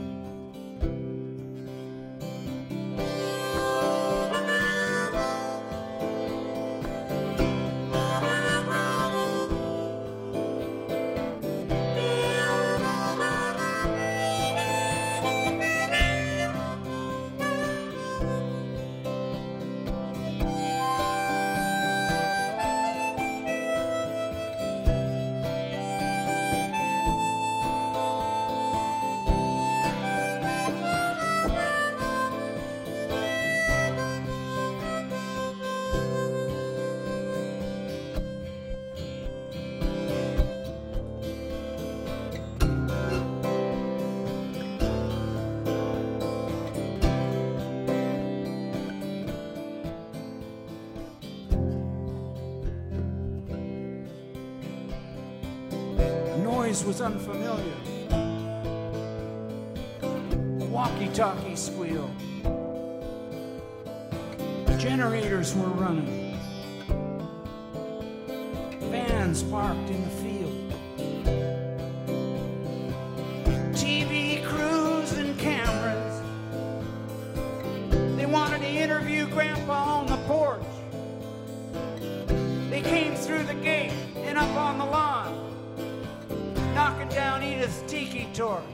Speaker 3: Was unfamiliar. Walkie-talkie squeal. Generators were running. Vans parked in the field. T V crews and cameras. They wanted to interview Grandpa on the porch. They came through the gate and up on the lawn, knocking down Edith's tiki torch.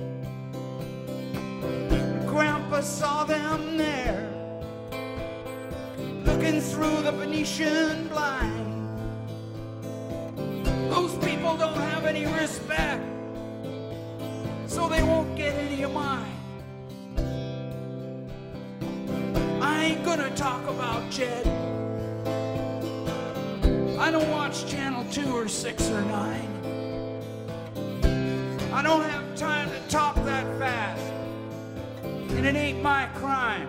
Speaker 3: Grandpa saw them there, looking through the Venetian blind. Those people don't have any respect, so they won't get any of mine. I ain't gonna talk about Jed. I don't watch channel two or six or nine. I don't have time to talk that fast, and it ain't my crime.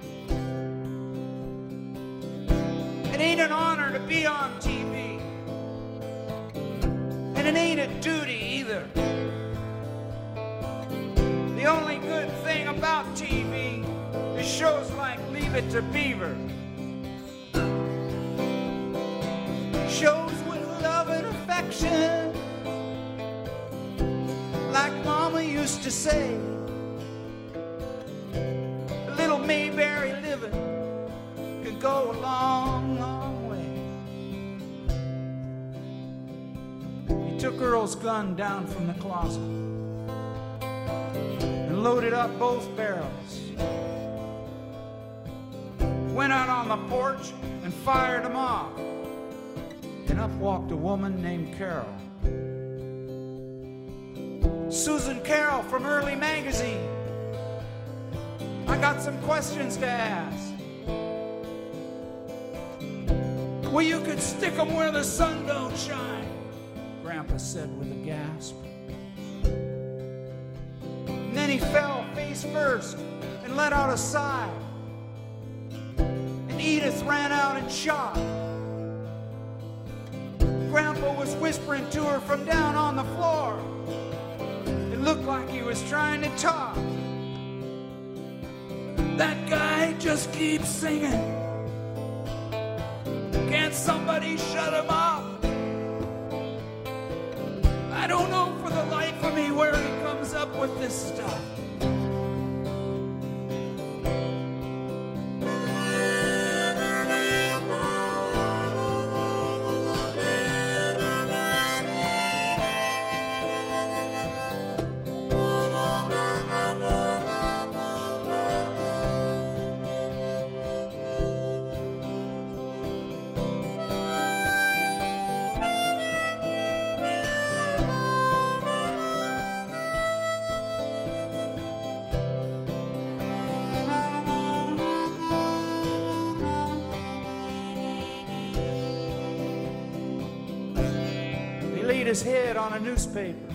Speaker 3: It ain't an honor to be on T V, and it ain't a duty either. The only good thing about T V is shows like Leave It to Beaver. Shows with love and affection, like Mama used to say. A little Mayberry living could go a long, long way. He took Earl's gun down from the closet and loaded up both barrels. Went out on the porch and fired them off. And up walked a woman named Carol. Susan Carroll from Early Magazine. I got some questions to ask. Well, you could stick them where the sun don't shine, Grandpa said with a gasp. And then he fell face first and let out a sigh. And Edith ran out and shot. Grandpa was whispering to her from down on the floor. It looked like he was trying to talk. That guy just keeps singing. Can't somebody shut him up? I don't know for the life of me where he comes up with this stuff. His head on a newspaper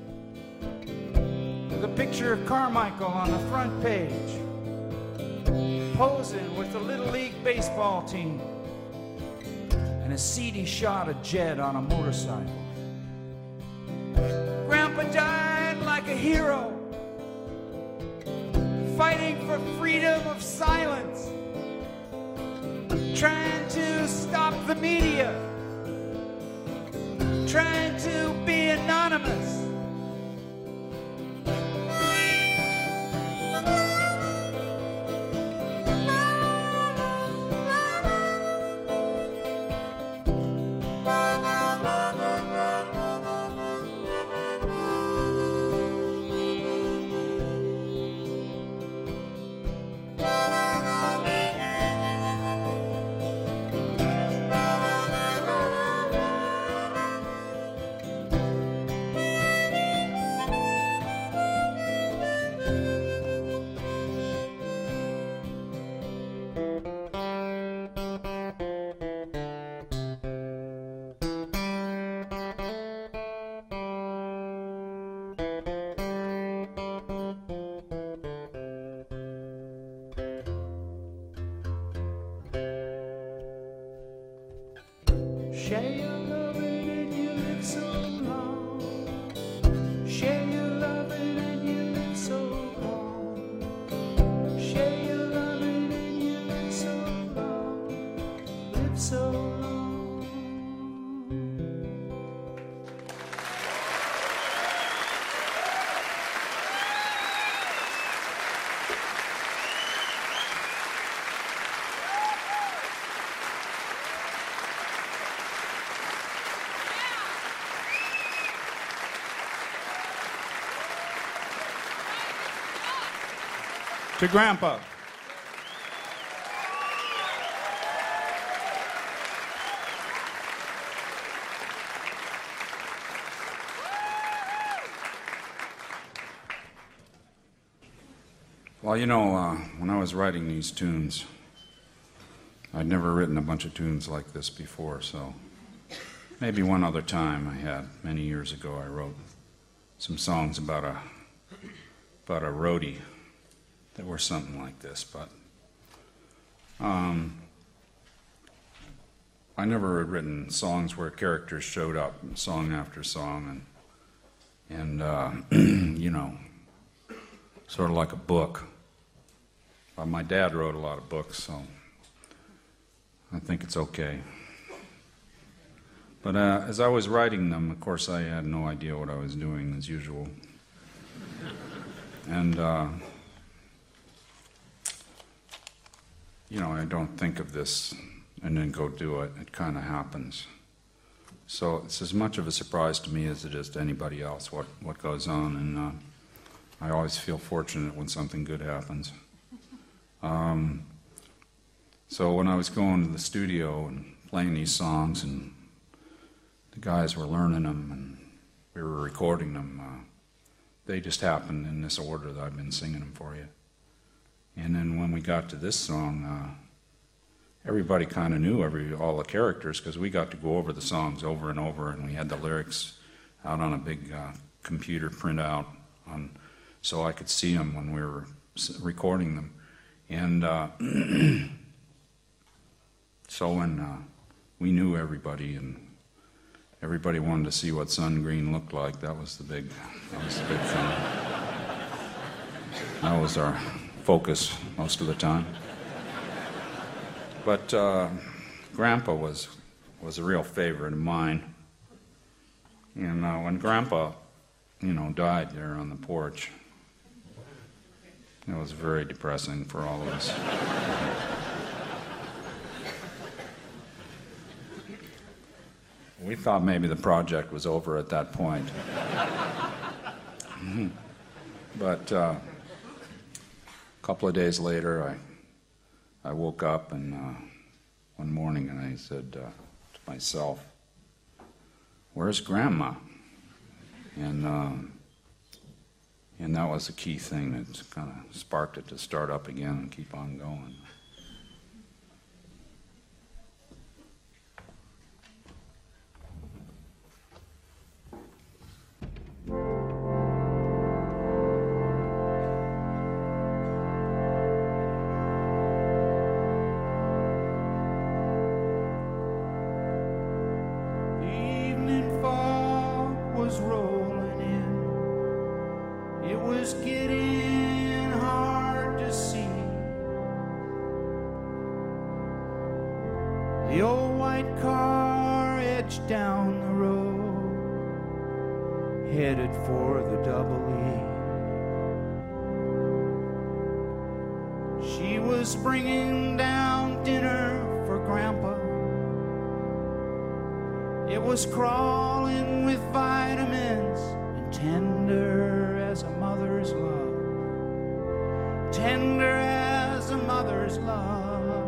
Speaker 3: with a picture of Carmichael on the front page, posing with the Little League baseball team, and a seedy shot of Jed on a motorcycle. Grandpa died like a hero, fighting for freedom of silence, trying to stop the media, trying to be anonymous. Share your loving and you live so long. Share your loving and you live so long. Share your loving and you live so long. Live so long. To Grandpa.
Speaker 1: Well, you know, uh, when I was writing these tunes, I'd never written a bunch of tunes like this before, so maybe one other time I had, many years ago, I wrote some songs about a, about a roadie that were something like this, but um, I never had written songs where characters showed up, song after song, and, and uh, you know, sort of like a book. But my dad wrote a lot of books, so I think it's okay. But uh, as I was writing them, of course, I had no idea what I was doing, as usual. And, uh, you know, I don't think of this and then go do it. It kind of happens. So it's as much of a surprise to me as it is to anybody else what, what goes on. And uh, I always feel fortunate when something good happens. Um, so when I was going to the studio and playing these songs, and the guys were learning them and we were recording them, uh, they just happened in this order that I've been singing them for you. And then when we got to this song, uh, everybody kind of knew every all the characters because we got to go over the songs over and over, and we had the lyrics out on a big uh, computer printout, on, so I could see them when we were recording them. And uh, so when uh, we knew everybody, and everybody wanted to see what Sun Green looked like, that was the big, that was the big thing. That was our focus most of the time. But uh, Grandpa was was a real favorite of mine. And uh, when Grandpa, you know, died there on the porch, it was very depressing for all of us. We thought maybe the project was over at that point. But uh, a couple of days later, I, I woke up and uh, one morning and I said uh, to myself, "Where's Grandma?" And um, and that was the key thing that kind of sparked it to start up again and keep on going.
Speaker 3: The old white car edged down the road, headed for the double E. She was bringing down dinner for Grandpa. It was crawling with vitamins and tender as a mother's love, tender as a mother's love.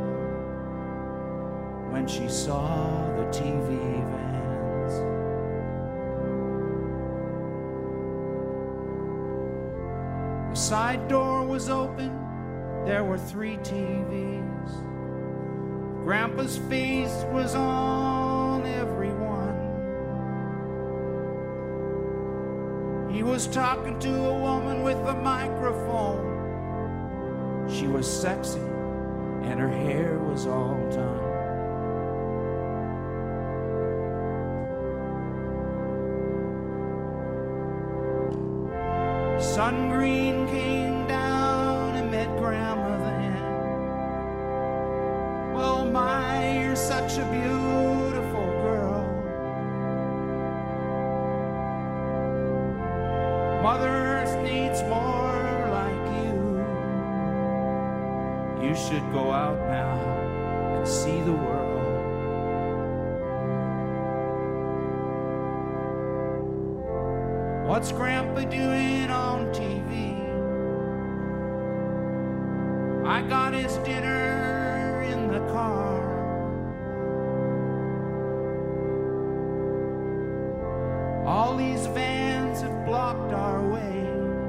Speaker 3: When she saw the T V vans, the side door was open, there were three T Vs. Grandpa's face was on every one. He was talking to a woman with a microphone. She was sexy and her hair was all done. Sun Green came down and met Grandma then. Well, my, you're such a beautiful girl. Mother Earth needs more like you. You should go out now and see the world. What's Grandpa doing on T V? I got his dinner in the car. All these vans have blocked our way,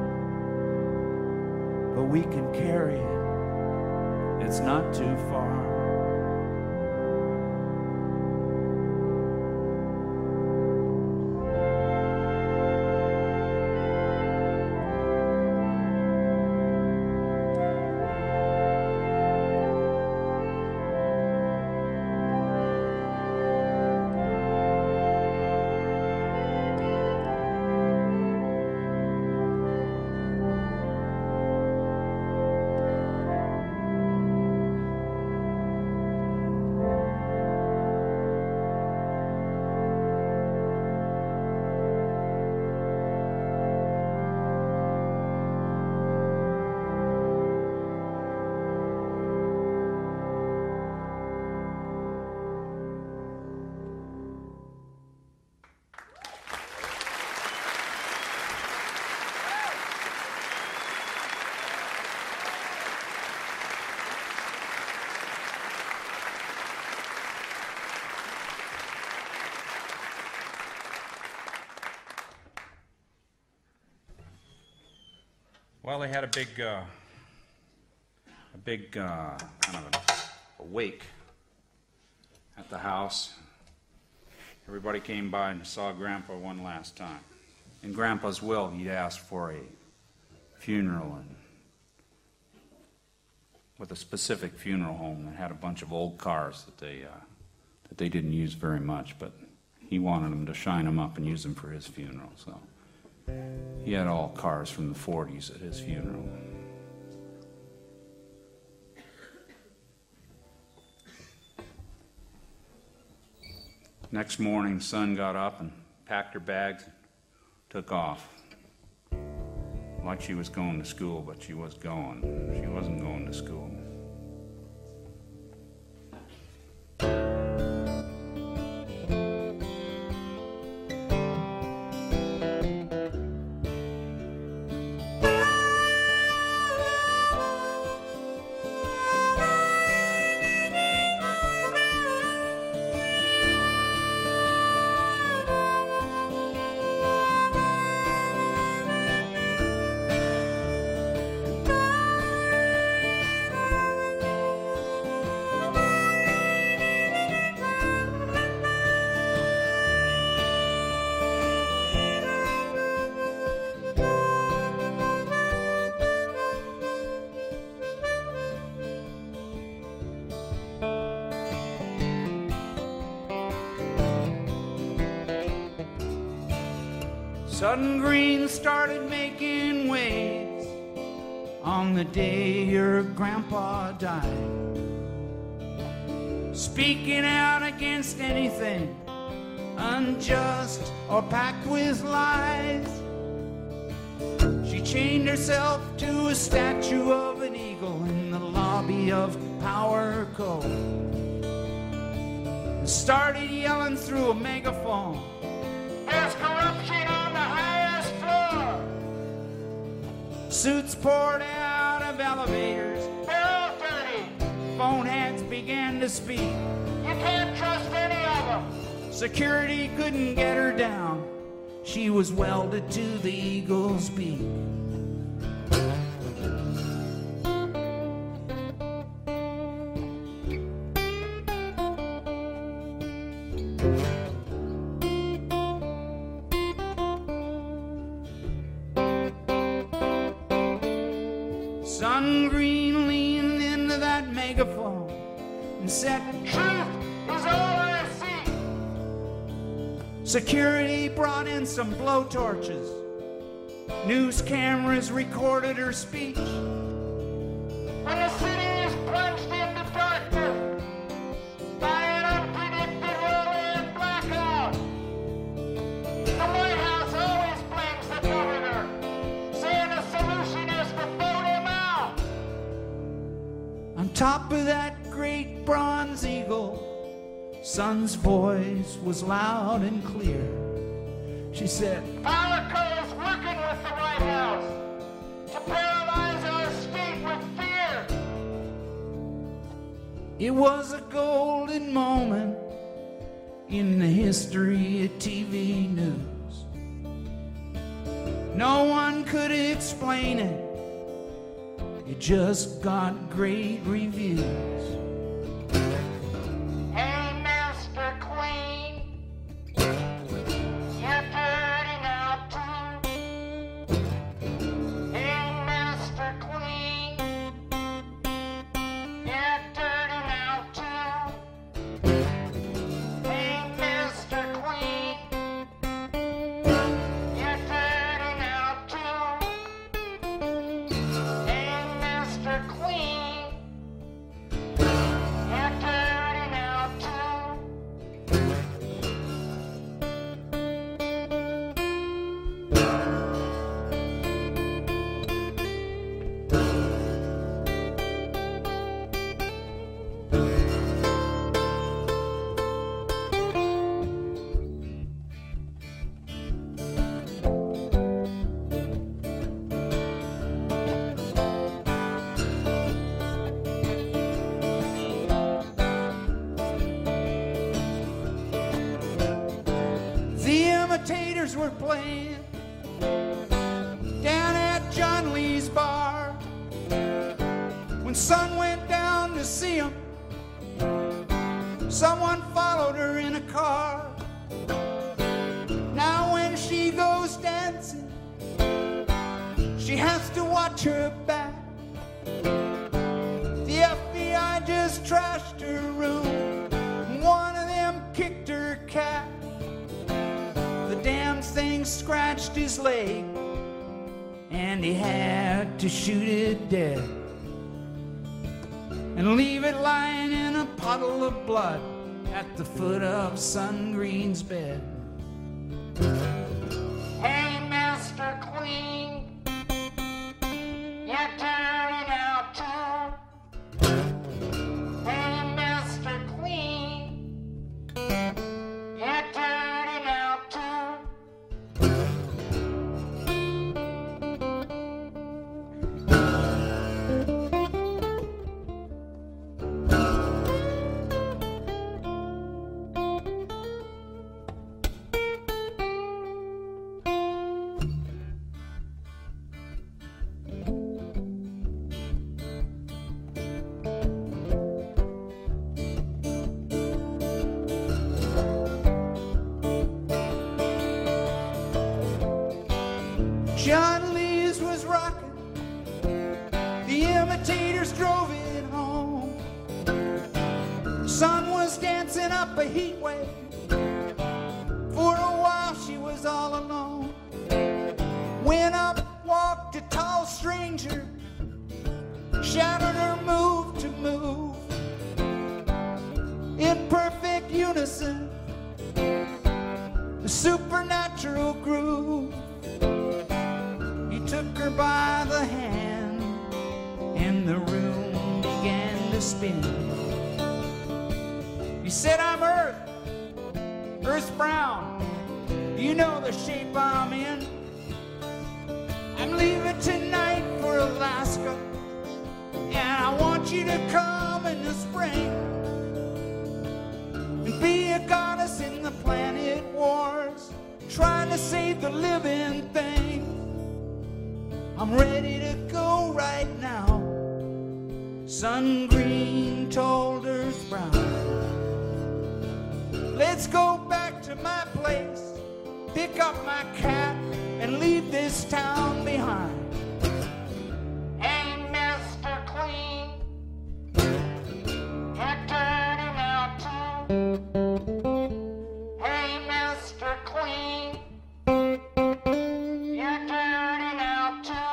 Speaker 3: but we can carry it. It's not too far.
Speaker 1: Well, they had a big, uh, a big uh, kind of a, a wake at the house. Everybody came by and saw Grandpa one last time. In Grandpa's will, he'd asked for a funeral and with a specific funeral home that had a bunch of old cars that they uh, that they didn't use very much, but he wanted them to shine them up and use them for his funeral. So he had all cars from the forties at his funeral. Next morning, Son got up and packed her bags and took off. Like she was going to school, but she was going. She wasn't going to school. Sudden Green started making waves on the day your grandpa died, speaking out against anything unjust or packed with lies. She chained herself to a statue of an eagle in the lobby of Power Co. and started yelling through a megaphone, "There's corruption on the highest floor!" Suits poured out of elevators. "They're all dirty." Phone heads began to speak. "You can't trust any of them." Security couldn't get her down. She was welded to the eagle's beak. Son Green leaned into that megaphone and said, "Truth is all I see." Security brought in some blowtorches. News cameras recorded her speech. When the city is plunged into darkness by an unpredictable and blackout, the White House always blames the governor, saying the solution is to vote him out. On top of that great bronze eagle, Son's voice was loud and clear. She said, "Palico is working with the White House to paralyze our state with fear." It was a golden moment in the history of T V news. No one could explain it. It just got great reviews. "Hey, Master Queen, you're dirty now too." "Hey, Master Queen, you're dirty now too." "Hey, Master Queen, you're dirty now too." "Hey, Master Queen, you're dirty now too." The Imitators were playing down at John Lee's bar.
Speaker 3: sun went down to see him. Someone followed her in a car. Now when she goes dancing, she has to watch her back. The F B I just trashed her room. One of them kicked her cat. The damn thing scratched his leg, and he had to shoot it dead and leave it lying in a puddle of blood at the foot of Sun Green's bed. Hey, Mister Clean, you're turning out too. Hey, Mister Clean, you're turning out too. John Lee's was rocking, the imitators drove it home. Sun was dancing up a heat wave. For a while she was all alone. When up walked a tall stranger, shouted her move to move. In perfect unison, the supernatural groove. Took her by the hand, and the room began to spin. He said, I'm Earth, Earth's brown. You know the shape I'm in. I'm leaving tonight for Alaska, and I want you to come in the spring and be a goddess in the planet wars, trying to save the living things. I'm ready to go right now. Sun Green told Earth Brown. Let's go back to my place, pick up my cat, and leave this town behind. Hey, Mister Clean, you're turning out too. Hey, Mister Clean, you're turning out too.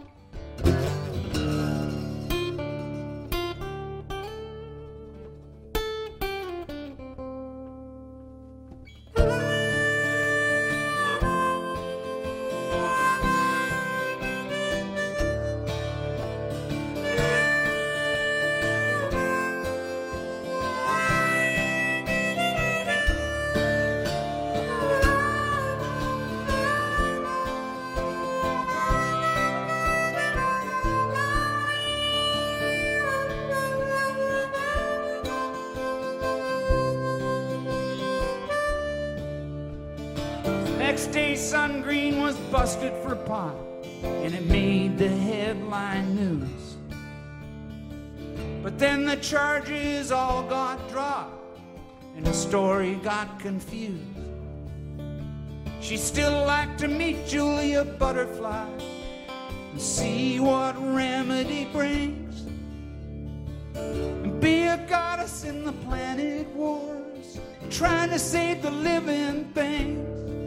Speaker 3: Next day, Sun Green was busted for pot, and it made the headline news. But then the charges all got dropped, and the story got confused. She'd still like to meet Julia Butterfly and see what remedy brings, and be a goddess in the planet wars, trying to save the living things.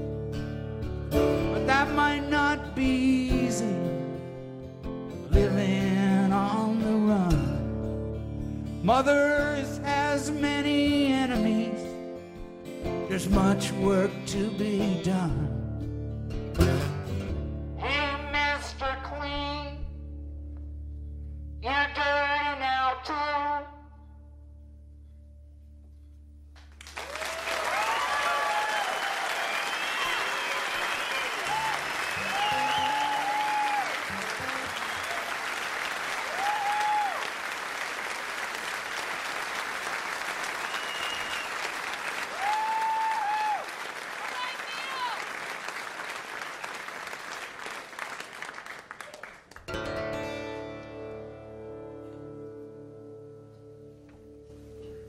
Speaker 3: But that might not be easy, living on the run. Mother Earth has many enemies, there's much work to be done. Hey, Mister Clean, you're dirty now too.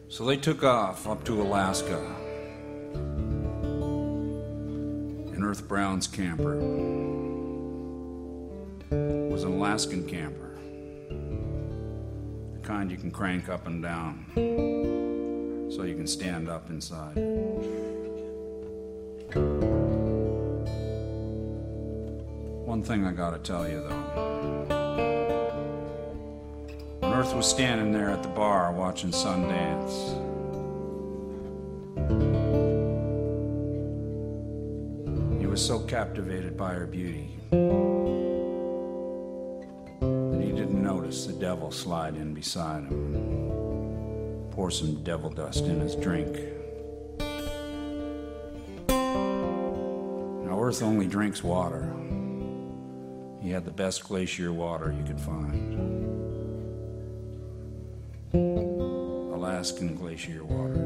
Speaker 1: So they took off up to Alaska in Earth Brown's camper. It was an Alaskan camper, the kind you can crank up and down so you can stand up inside. One thing I gotta tell you though, when Earth was standing there at the bar watching Sundance, he was so captivated by her beauty that he didn't notice the devil slide in beside him and pour some devil dust in his drink. Now Earth only drinks water. He had the best glacier water you could find. Alaskan glacier water.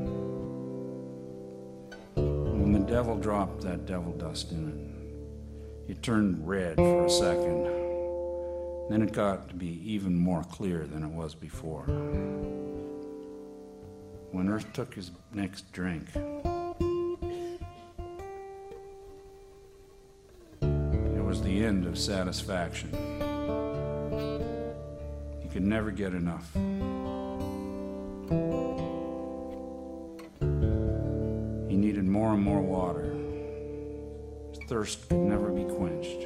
Speaker 1: When the devil dropped that devil dust in it, it turned red for a second. Then it got to be even more clear than it was before. When Earth took his next drink, it was the end of satisfaction. He could never get enough. He needed more and more water. His thirst could never be quenched.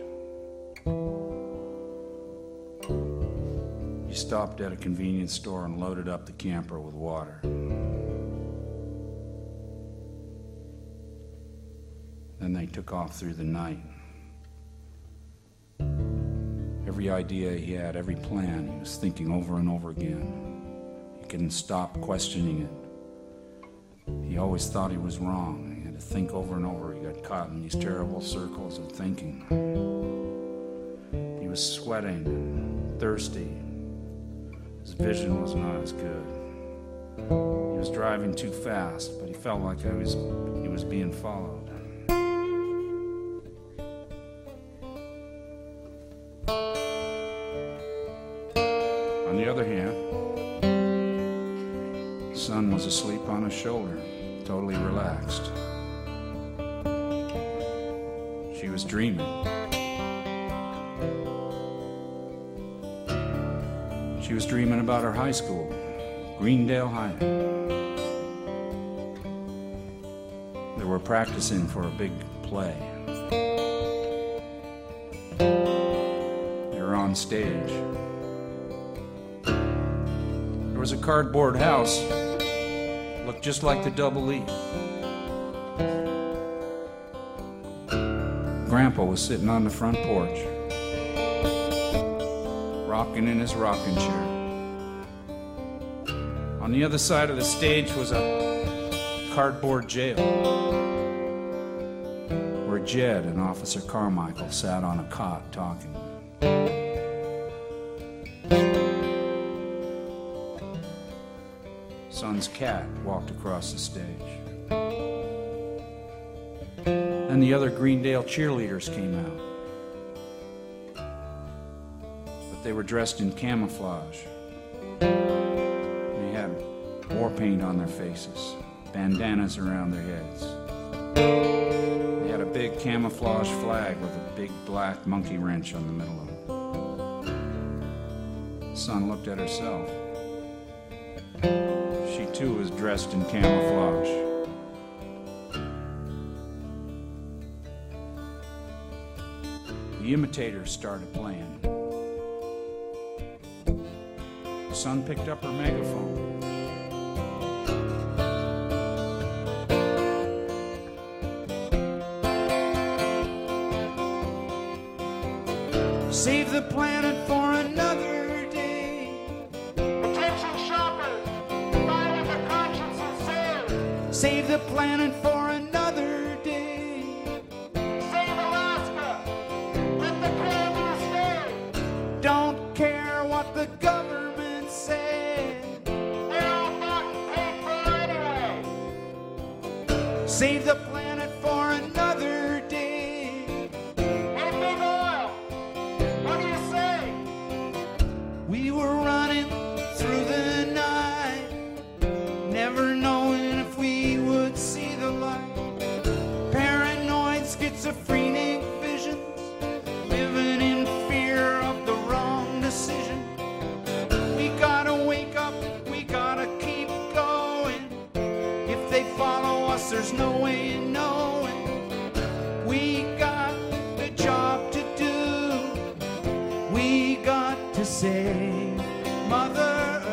Speaker 1: He stopped at a convenience store and loaded up the camper with water. Then they took off through the night. Every idea he had, every plan, he was thinking over and over again. He couldn't stop questioning it. He always thought he was wrong. He had to think over and over. He got caught in these terrible circles of thinking. He was sweating and thirsty. His vision was not as good. He was driving too fast, but he felt like I was, he was being followed. On the other hand, the sun was asleep on his shoulder, totally relaxed. She was dreaming. She was dreaming about her high school, Greendale High. They were practicing for a big play. They were on stage. There was a cardboard house, looked just like the Double E. Grandpa was sitting on the front porch, rocking in his rocking chair. On the other side of the stage was a cardboard jail, where Jed and Officer Carmichael sat on a cot talking. Son's cat walked across the stage. And the other Greendale cheerleaders came out. But they were dressed in camouflage. They had war paint on their faces, bandanas around their heads. They had a big camouflage flag with a big black monkey wrench on the middle of it. Son looked at herself. She too was dressed in camouflage. The Imitators started playing. Son picked up her megaphone.
Speaker 3: Save the planet for another day.
Speaker 4: Attention shoppers, buy with your conscience and save.
Speaker 3: Save the planet for another day.
Speaker 4: Save Alaska, let the Canadians stay.
Speaker 3: Don't care what the government said.
Speaker 4: They're all bought and paid for anyway.
Speaker 3: Save the planet for another day.
Speaker 4: Hey, Big Oil, what do you say?
Speaker 3: We were running through the night, guess there's no way in knowing. We got a job to do. We got to save Mother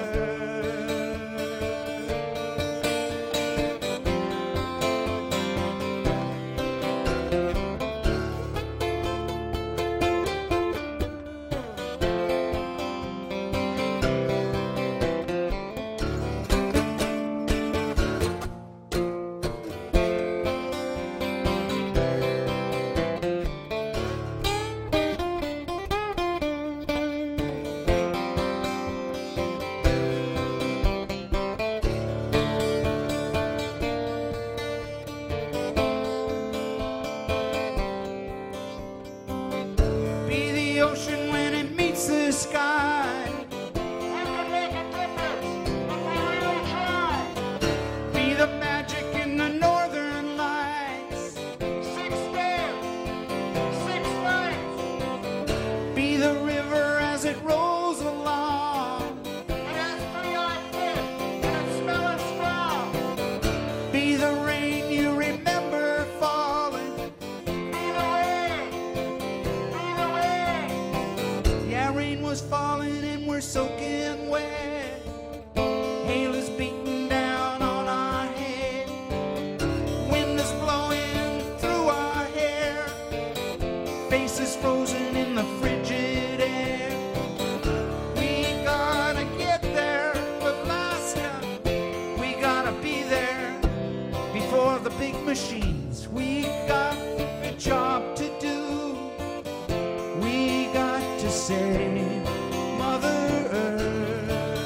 Speaker 3: ocean when it meets the sky.
Speaker 4: You can make a difference if you really try.
Speaker 3: Be the magic in the northern lights.
Speaker 4: Six days, six nights.
Speaker 3: Be the river as it rolls along.
Speaker 4: It has three-eyed fish and it's smelling strong.
Speaker 3: Be the rain you remember falling.
Speaker 4: Be the rain, be the rain.
Speaker 3: Yeah, rain was falling and we're soaking wet. Hail is beating down on our head. Wind is blowing through our hair. Faces frozen in the frigid air. We gotta get there, Alaska. We gotta be there before the big machines. We got a job to do. We got to save Mother Earth.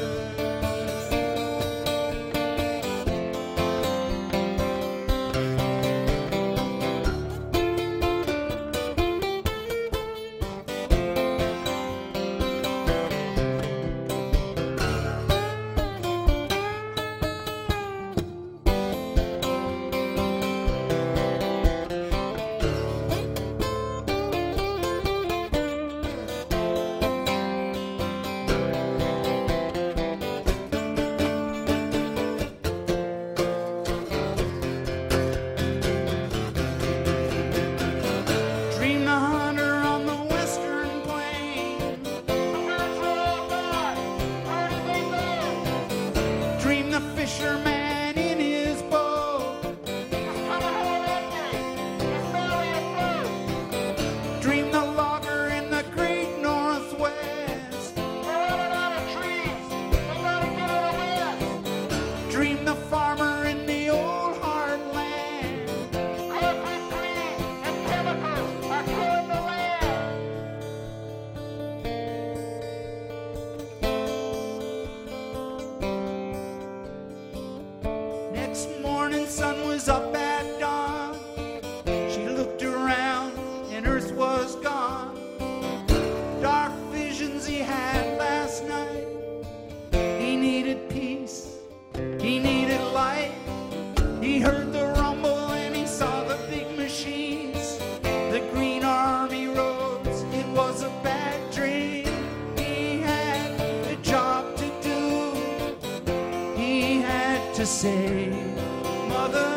Speaker 3: Dream the hunter on the western plain.
Speaker 4: The birds are all gone. Where did they go?
Speaker 3: Dream the fisherman in his boat.
Speaker 4: He's coming home empty. His belly afloat.
Speaker 3: Dream the logger in the great northwest.
Speaker 4: We're running out of trees. We gotta get to the west.
Speaker 3: Dream the farmer in the old heartland.
Speaker 4: Concrete trees and chemicals are killing the land.
Speaker 3: Next morning, sun was up at dawn. She looked around and Earth was gone. Dark visions he had last night. He needed peace. He needed light. He heard the rumble and he saw the big machines. The Green Army roads. It was a bad dream. He had a job to do. He had to save Mother